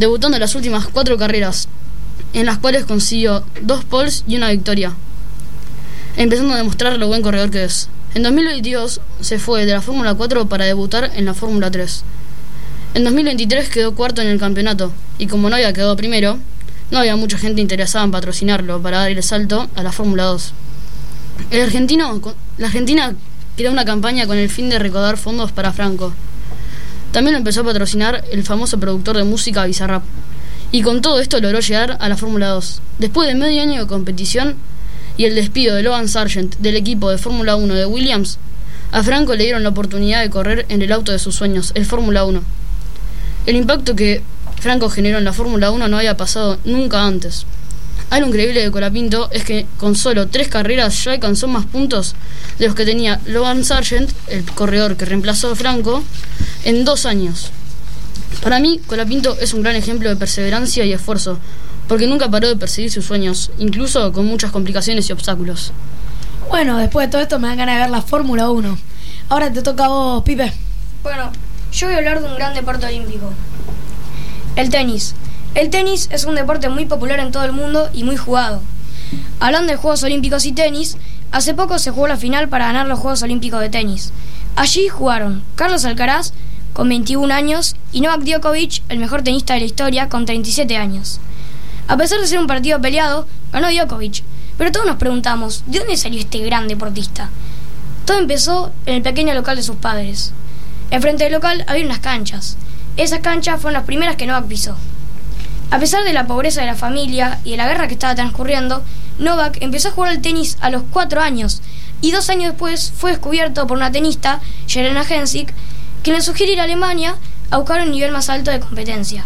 debutando en las últimas cuatro carreras, en las cuales consiguió dos poles y una victoria, empezando a demostrar lo buen corredor que es. En dos mil veintidós se fue de la Fórmula cuatro para debutar en la Fórmula tres. En dos mil veintitrés quedó cuarto en el campeonato, y como no había quedado primero, no había mucha gente interesada en patrocinarlo para dar el salto a la Fórmula dos. El argentino, la Argentina creó una campaña con el fin de recaudar fondos para Franco. También lo empezó a patrocinar el famoso productor de música Bizarrap. Y con todo esto logró llegar a la Fórmula dos. Después de medio año de competición y el despido de Logan Sargent del equipo de Fórmula uno de Williams, a Franco le dieron la oportunidad de correr en el auto de sus sueños, el Fórmula uno. El impacto que Franco generó en la Fórmula uno no había pasado nunca antes. Algo increíble de Colapinto es que con solo tres carreras ya alcanzó más puntos de los que tenía Logan Sargent, el corredor que reemplazó a Franco, en dos años. Para mí, Colapinto es un gran ejemplo de perseverancia y esfuerzo, porque nunca paró de perseguir sus sueños, incluso con muchas complicaciones y obstáculos. Bueno, después de todo esto me dan ganas de ver la Fórmula uno. Ahora te toca a vos, Pipe. Bueno, yo voy a hablar de un gran deporte olímpico. El tenis. El tenis es un deporte muy popular en todo el mundo y muy jugado. Hablando de Juegos Olímpicos y tenis, hace poco se jugó la final para ganar los Juegos Olímpicos de tenis. Allí jugaron Carlos Alcaraz, con veintiún años, y Novak Djokovic, el mejor tenista de la historia, con treinta y siete años. A pesar de ser un partido peleado, ganó Djokovic, pero todos nos preguntamos, ¿de dónde salió este gran deportista? Todo empezó en el pequeño local de sus padres. Enfrente del local había unas canchas. Esas canchas fueron las primeras que Novak pisó. A pesar de la pobreza de la familia y de la guerra que estaba transcurriendo, Novak empezó a jugar al tenis a los cuatro años y dos años después fue descubierto por una tenista, Jelena Hensik, quien le sugiere ir a Alemania a buscar un nivel más alto de competencia.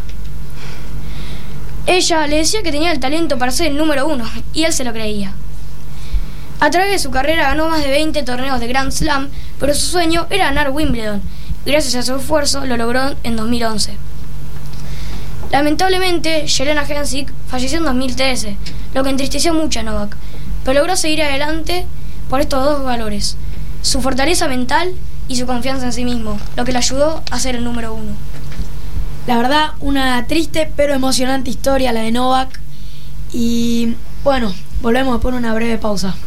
Ella le decía que tenía el talento para ser el número uno y él se lo creía. A través de su carrera ganó más de veinte torneos de Grand Slam, pero su sueño era ganar Wimbledon. Gracias a su esfuerzo lo logró en dos mil once. Lamentablemente, Jelena Hensik falleció en dos mil trece, lo que entristeció mucho a Novak, pero logró seguir adelante por estos dos valores: su fortaleza mental y su confianza en sí mismo, lo que le ayudó a ser el número uno. La verdad, una triste pero emocionante historia la de Novak. Y bueno, volvemos por una breve pausa.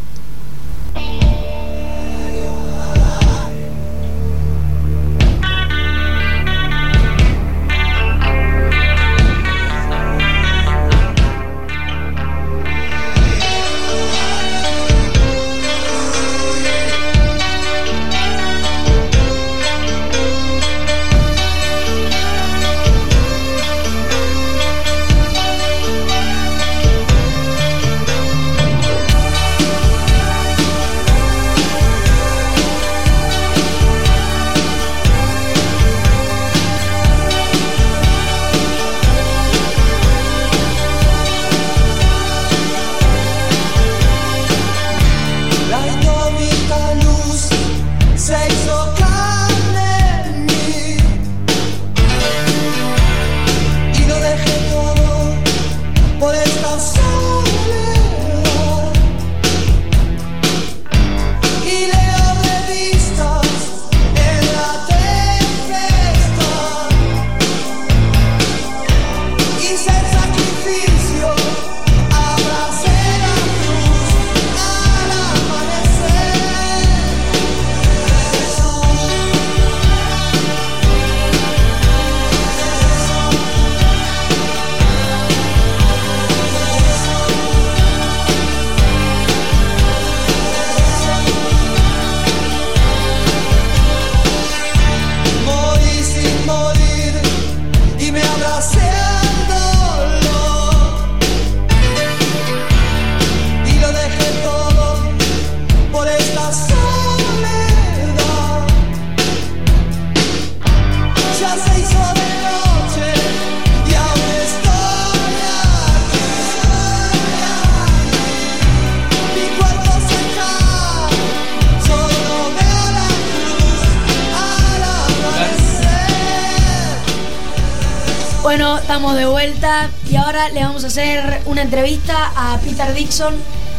Bueno, estamos de vuelta y ahora le vamos a hacer una entrevista a Peter Dixon.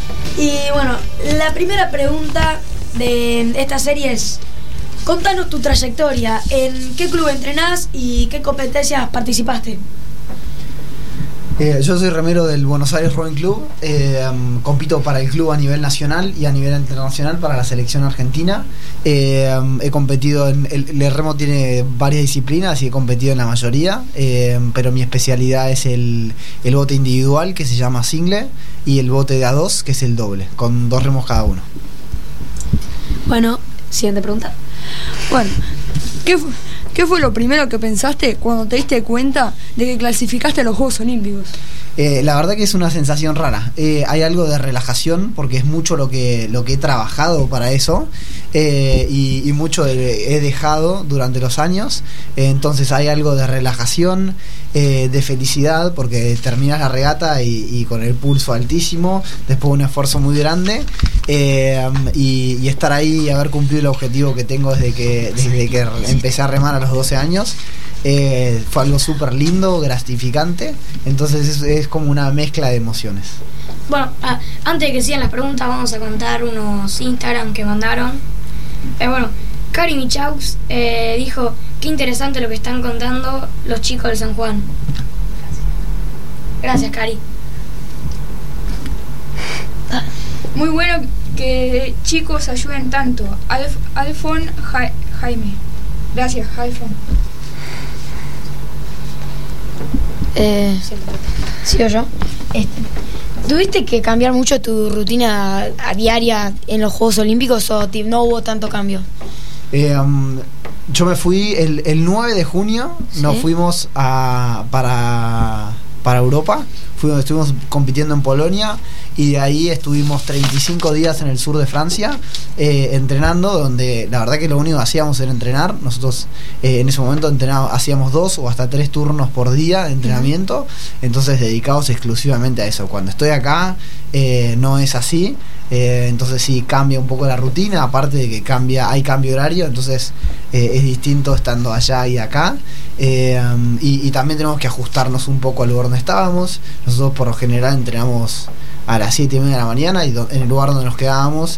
Y bueno, la primera pregunta de esta serie es: contanos tu trayectoria, ¿en qué club entrenás y qué competencias participaste? Eh, yo soy remero del Buenos Aires Rowing Club, eh, um, compito para el club a nivel nacional y a nivel internacional para la selección argentina. Eh, um, he competido en el, el remo tiene varias disciplinas y he competido en la mayoría, eh, pero mi especialidad es el, el bote individual, que se llama single, y el bote de a dos, que es el doble, con dos remos cada uno. Bueno, siguiente pregunta. Bueno, ¿qué fue? ¿Qué fue lo primero que pensaste cuando te diste cuenta de que clasificaste a los Juegos Olímpicos? Eh, la verdad que es una sensación rara. Eh, hay algo de relajación porque es mucho lo que lo que he trabajado para eso, eh, y, y mucho he dejado durante los años. Eh, entonces hay algo de relajación, eh, de felicidad porque terminas la regata y, y con el pulso altísimo, después un esfuerzo muy grande, eh, y, y estar ahí y haber cumplido el objetivo que tengo desde que desde que empecé a remar a los doce años. Eh, fue algo súper lindo, gratificante. Entonces es, es como una mezcla de emociones. Bueno, ah, antes de que sigan las preguntas, vamos a contar unos Instagram que mandaron. Eh, bueno, Cari Michaux eh, dijo: qué interesante lo que están contando los chicos de San Juan. Gracias, Cari. Muy bueno que chicos ayuden tanto. Alf, Alfon ja, Jaime. Gracias, Alfon. Eh, ¿Sigo yo? Este, ¿Tuviste que cambiar mucho tu rutina a, a diaria en los Juegos Olímpicos o t- no hubo tanto cambio? Eh, um, yo me fui el, el nueve de junio, ¿sí? Nos fuimos a, para, para Europa. Fuimos, estuvimos compitiendo en Polonia y de ahí estuvimos treinta y cinco días en el sur de Francia, eh, entrenando, donde la verdad que lo único que hacíamos era entrenar. Nosotros eh, en ese momento entrenábamos, hacíamos dos o hasta tres turnos por día de entrenamiento, uh-huh. Entonces dedicados exclusivamente a eso. Cuando estoy acá eh, no es así, eh, entonces sí cambia un poco la rutina, aparte de que cambia, hay cambio horario, entonces eh, es distinto estando allá y acá. Eh, um, y, y también tenemos que ajustarnos un poco al lugar donde estábamos. Nosotros por lo general entrenamos a las siete y media de la mañana y do, en el lugar donde nos quedábamos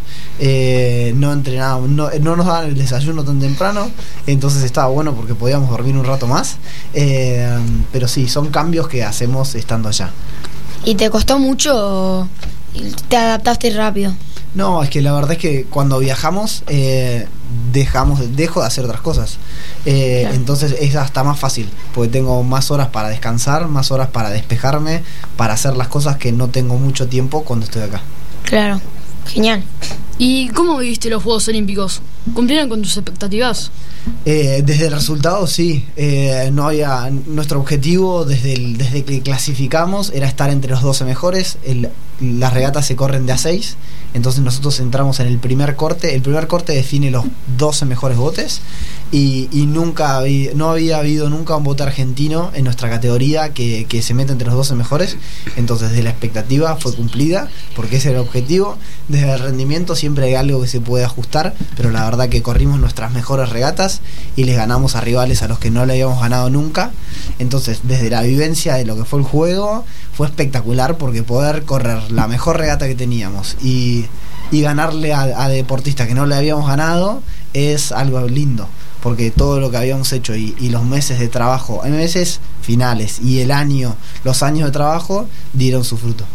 eh, no entrenábamos, no, no nos daban el desayuno tan temprano, entonces estaba bueno porque podíamos dormir un rato más, eh, pero sí, son cambios que hacemos estando allá. ¿Y te costó mucho o te adaptaste rápido? No, es que la verdad es que cuando viajamos eh, dejamos, dejo de hacer otras cosas, eh, claro. Entonces es hasta más fácil porque tengo más horas para descansar, más horas para despejarme, para hacer las cosas que no tengo mucho tiempo cuando estoy acá. Claro, genial. ¿Y cómo viviste los Juegos Olímpicos? ¿Cumplieron con tus expectativas? Eh, desde el resultado sí, eh, no había, nuestro objetivo desde, el, desde que clasificamos era estar entre los doce mejores. El, las regatas se corren de a seis, entonces nosotros entramos en el primer corte. El primer corte define los doce mejores botes y, y nunca había, no había habido nunca un bote argentino en nuestra categoría que, que se meta entre los doce mejores. Entonces de la expectativa fue cumplida porque ese era el objetivo. Desde el rendimiento siempre hay algo que se puede ajustar, pero la verdad que corrimos nuestras mejores regatas y les ganamos a rivales a los que no le habíamos ganado nunca. Entonces desde la vivencia de lo que fue el juego fue espectacular porque poder correr la mejor regata que teníamos y, y ganarle a, a deportistas que no le habíamos ganado es algo lindo, porque todo lo que habíamos hecho y, y los meses de trabajo, en meses finales y el año, los años de trabajo dieron su fruto.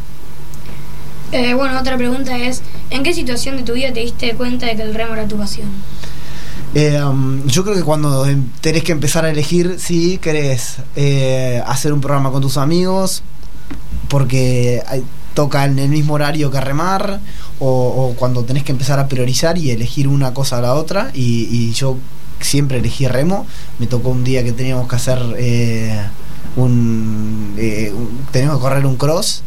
Eh, bueno, otra pregunta es: ¿en qué situación de tu vida te diste cuenta de que el remo era tu pasión? Eh, um, yo creo que cuando tenés que empezar a elegir si querés eh, hacer un programa con tus amigos porque hay, toca en el mismo horario que remar, o, o cuando tenés que empezar a priorizar y elegir una cosa a la otra, y, y yo siempre elegí remo. Me tocó un día que teníamos que hacer eh, un, eh, un teníamos que correr un cross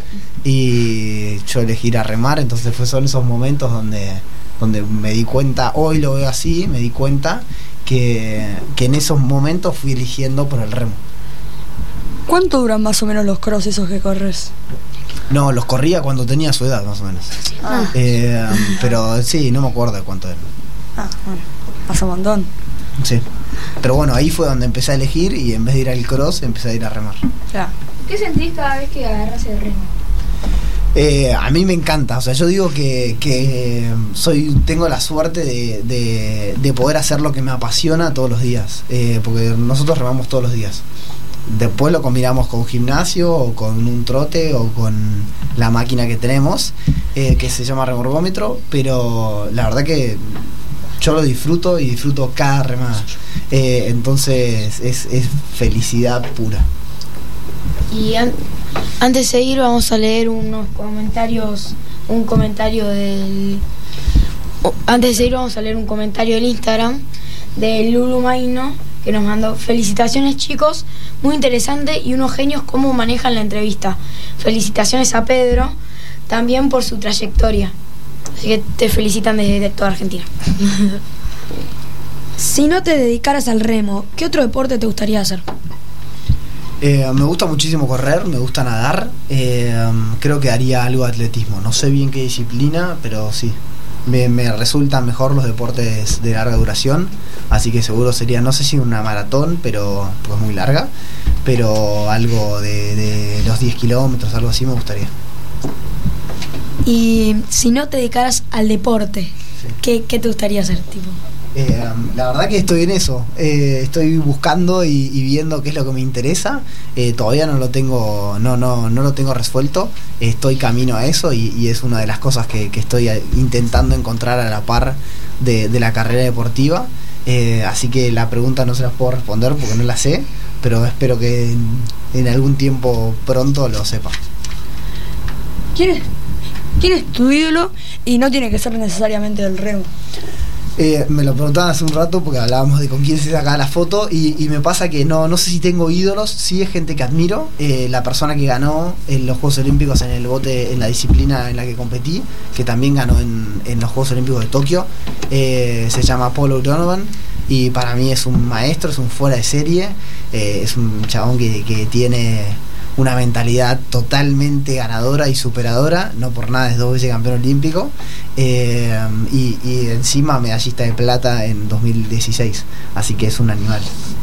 y yo elegí ir a remar. Entonces fue son esos momentos donde donde me di cuenta, hoy lo veo así, me di cuenta que, que en esos momentos fui eligiendo por el remo. ¿Cuánto duran más o menos los cross esos que corres? No, los corría cuando tenía su edad, más o menos. Ah. Eh, pero sí, no me acuerdo de cuánto era. Ah, bueno, pasa un montón. Sí, pero bueno, ahí fue donde empecé a elegir y en vez de ir al cross, empecé a ir a remar. Ya. ¿Qué sentís cada vez que agarras el remo? Eh, a mí me encanta, o sea, yo digo que, que soy tengo la suerte de, de, de poder hacer lo que me apasiona todos los días, eh, porque nosotros remamos todos los días. después lo combinamos con gimnasio o con un trote o con la máquina que tenemos, eh, que se llama remorgómetro, pero la verdad que yo lo disfruto y disfruto cada remada. Eh, entonces es, es felicidad pura. Y an- antes de seguir vamos a leer unos comentarios, un comentario del... o- antes de seguir vamos a leer un comentario del Instagram de Lulu Maino, que nos mandó: felicitaciones chicos, muy interesante y unos genios cómo manejan la entrevista. Felicitaciones a Pedro, también por su trayectoria. Así que te felicitan desde de toda Argentina. Si no te dedicaras al remo, ¿qué otro deporte te gustaría hacer? Eh, me gusta muchísimo correr, me gusta nadar, eh, creo que haría algo de atletismo, no sé bien qué disciplina, pero sí, me, me resultan mejor los deportes de larga duración, así que seguro sería, no sé si una maratón, pero pues muy larga, pero algo de, de los diez kilómetros, algo así me gustaría. Y si no te dedicaras al deporte, ¿qué, qué te gustaría hacer? Tipo? Eh, la verdad que estoy en eso, eh, estoy buscando y, y viendo qué es lo que me interesa. Eh, todavía no lo tengo, no, no, no lo tengo resuelto. Estoy camino a eso y, y es una de las cosas que, que estoy intentando encontrar a la par de, de la carrera deportiva. Eh, así que la pregunta no se las puedo responder porque no la sé, pero espero que en, en algún tiempo pronto lo sepa. ¿Quién es, quién es tu ídolo? Y no tiene que ser necesariamente del remo. Eh, me lo preguntaban hace un rato porque hablábamos de con quién se sacaba la foto y, y me pasa que no, no sé si tengo ídolos, sí es gente que admiro. Eh, la persona que ganó en los Juegos Olímpicos en el bote, en la disciplina en la que competí, que también ganó en, en los Juegos Olímpicos de Tokio, eh, se llama Paul O'Donovan y para mí es un maestro, es un fuera de serie, eh, es un chabón que, que tiene una mentalidad totalmente ganadora y superadora, no por nada es dos veces campeón olímpico, eh, y, y encima medallista de plata en dos mil dieciséis, así que es un animal.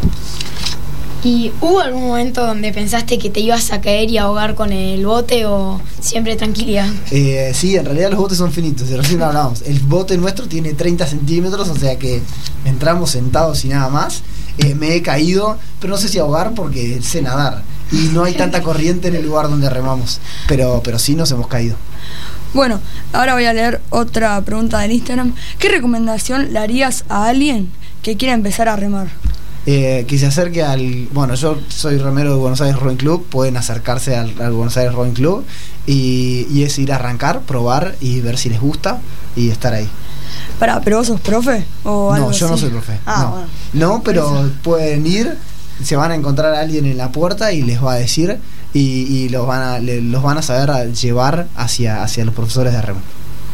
¿Y hubo algún momento donde pensaste que te ibas a caer y ahogar con el bote o siempre tranquilidad? Eh, sí, en realidad los botes son finitos, y recién hablamos. El bote nuestro tiene treinta centímetros, o sea que entramos sentados y nada más. Eh, me he caído, pero no sé si ahogar porque sé nadar y no hay tanta corriente en el lugar donde remamos, pero, pero sí nos hemos caído. Bueno, ahora voy a leer otra pregunta del Instagram. ¿Qué recomendación le harías a alguien que quiera empezar a remar? Eh, que se acerque al... Bueno, yo soy remero de Buenos Aires Rowing Club, pueden acercarse al, al Buenos Aires Rowing Club y, y es ir a arrancar, probar y ver si les gusta y estar ahí. Para, ¿pero vos sos profe? O algo No, yo así? no soy profe. Ah, no. bueno. No, pero pueden ir, se van a encontrar a alguien en la puerta y les va a decir y, y los van a le, los van a saber a llevar hacia, hacia los profesores de remo.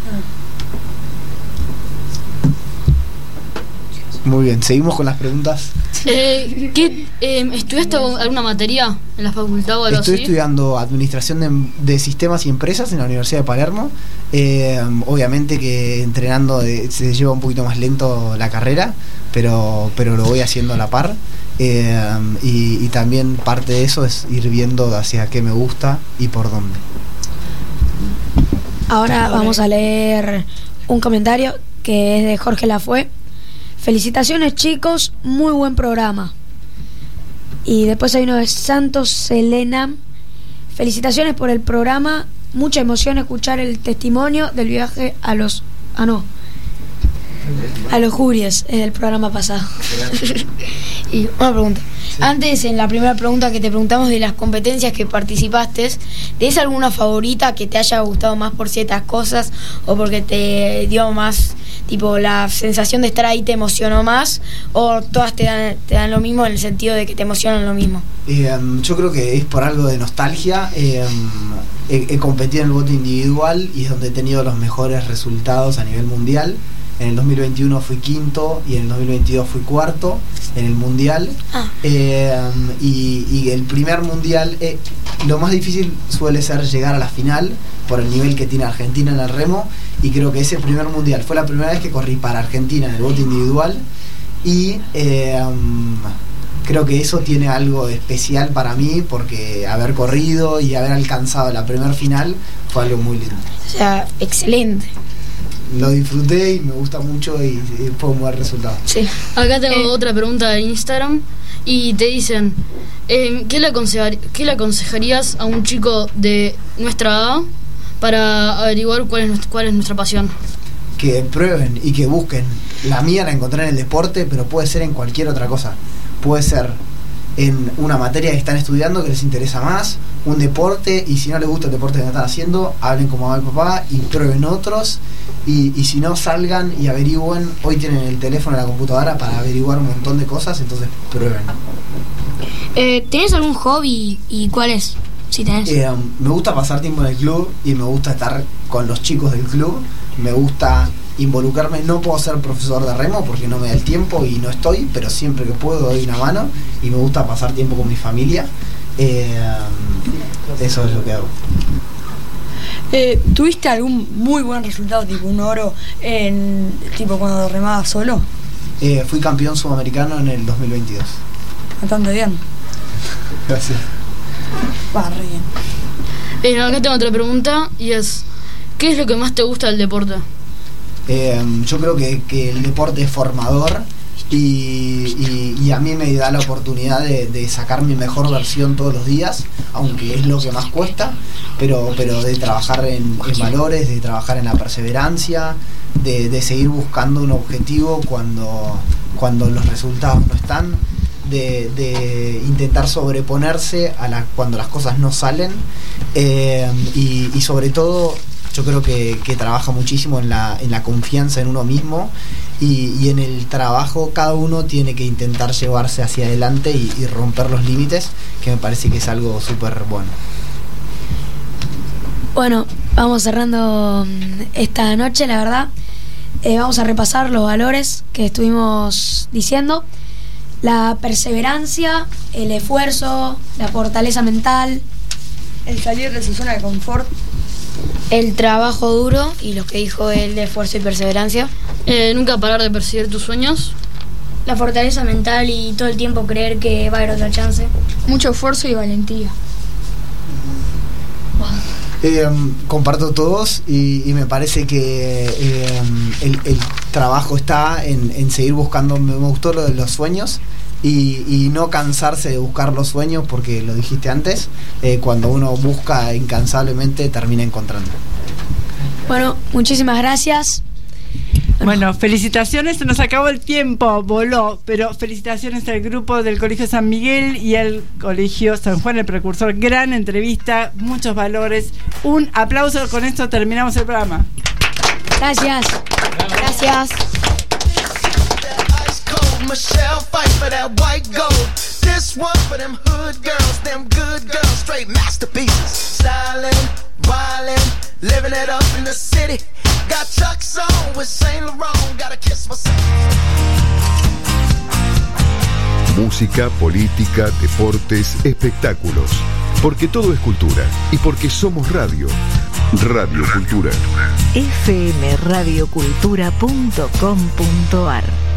Muy bien, seguimos con las preguntas. Eh, ¿qué, eh, ¿Estudiaste alguna materia en la facultad o algo Estoy así? estudiando administración de, de sistemas y empresas en la Universidad de Palermo. Eh, obviamente que entrenando de, se lleva un poquito más lento la carrera, pero, pero lo voy haciendo a la par. Eh, y, y también parte de eso es ir viendo hacia qué me gusta y por dónde. Ahora vamos a leer un comentario que es de Jorge Lafue. Felicitaciones chicos, muy buen programa. Y después hay uno de Santos Selena. Felicitaciones por el programa, mucha emoción escuchar el testimonio del viaje a los... Ah, no. A los Juries, es del programa pasado. Y una pregunta. Sí. Antes, en la primera pregunta que te preguntamos de las competencias que participaste, ¿tenés alguna favorita que te haya gustado más por ciertas cosas o porque te dio más, tipo, la sensación de estar ahí te emocionó más, o todas te dan, te dan lo mismo en el sentido de que te emocionan lo mismo? Eh, yo creo que es por algo de nostalgia. Eh, he, he competido en el bote individual y es donde he tenido los mejores resultados a nivel mundial. En el dos mil veintiuno fui quinto y en el dos mil veintidós fui cuarto en el mundial. Ah. Eh, y, y el primer mundial, eh, lo más difícil suele ser llegar a la final por el nivel que tiene Argentina en el remo, y creo que ese primer mundial fue la primera vez que corrí para Argentina en el bote individual y eh, um, creo que eso tiene algo especial para mí porque haber corrido y haber alcanzado la primer final fue algo muy lindo. O sea, excelente. Lo disfruté y me gusta mucho y, y fue un buen resultado. Sí. Acá tengo eh. otra pregunta de Instagram y te dicen, Eh, ¿qué, le aconsejar, ¿Qué le aconsejarías a un chico de nuestra edad para averiguar cuál es, nuestra, cuál es nuestra pasión? Que prueben y que busquen. La mía la encontré en el deporte, pero puede ser en cualquier otra cosa. Puede ser en una materia que están estudiando que les interesa más, un deporte, y si no les gusta el deporte que están haciendo, hablen como mamá y papá y prueben otros, y, y si no, salgan y averigüen. Hoy tienen el teléfono y la computadora para averiguar un montón de cosas, entonces prueben. Eh, ¿Tenés algún hobby y cuál es? Si tenés. Eh, me gusta pasar tiempo en el club y me gusta estar con los chicos del club, me gusta involucrarme. No puedo ser profesor de remo porque no me da el tiempo y no estoy, pero siempre que puedo doy una mano, y me gusta pasar tiempo con mi familia. Eh, eso es lo que hago. Eh, ¿Tuviste algún muy buen resultado, tipo un oro, en tipo cuando remabas solo? Eh, fui campeón sudamericano en el dos mil veintidós. Bastante bien. Gracias. Va, re bien. Eh, acá tengo otra pregunta y es, ¿qué es lo que más te gusta del deporte? Eh, yo creo que, que el deporte es formador y, y, y a mí me da la oportunidad de, de sacar mi mejor versión todos los días, aunque es lo que más cuesta, pero, pero de trabajar en, en valores, de trabajar en la perseverancia, de, de seguir buscando un objetivo cuando, cuando los resultados no están, de, de intentar sobreponerse a la, cuando las cosas no salen, eh, y, y sobre todo yo creo que, que trabaja muchísimo en la, en la confianza en uno mismo, y, y en el trabajo cada uno tiene que intentar llevarse hacia adelante y, y romper los límites, que me parece que es algo súper bueno. Bueno, vamos cerrando esta noche, la verdad. Eh, vamos a repasar los valores que estuvimos diciendo. La perseverancia, el esfuerzo, la fortaleza mental, el salir de su zona de confort, el trabajo duro y lo que dijo él de esfuerzo y perseverancia. Eh, nunca parar de perseguir tus sueños. La fortaleza mental y todo el tiempo creer que va a haber otra chance. Mucho esfuerzo y valentía. Eh, comparto todos y, y me parece que eh, el, el trabajo está en, en seguir buscando. Me gustó lo de los sueños y, y no cansarse de buscar los sueños, porque lo dijiste antes, eh, cuando uno busca incansablemente termina encontrando. Bueno, muchísimas gracias. Bueno, felicitaciones, se nos acabó el tiempo, voló, pero felicitaciones al grupo del Colegio San Miguel y al Colegio San Juan el Precursor. Gran entrevista, muchos valores. Un aplauso, con esto terminamos el programa. Gracias. Gracias. Michelle fight for that white gold. This one for them hood girls, them good girls, straight masterpieces. Stylin', wildin', living it up in the city. Got Chuck's on with Saint Laurent, gotta kiss myself. Música, política, deportes, espectáculos. Porque todo es cultura y porque somos radio. Radio Cultura. f m radio cultura punto com punto a r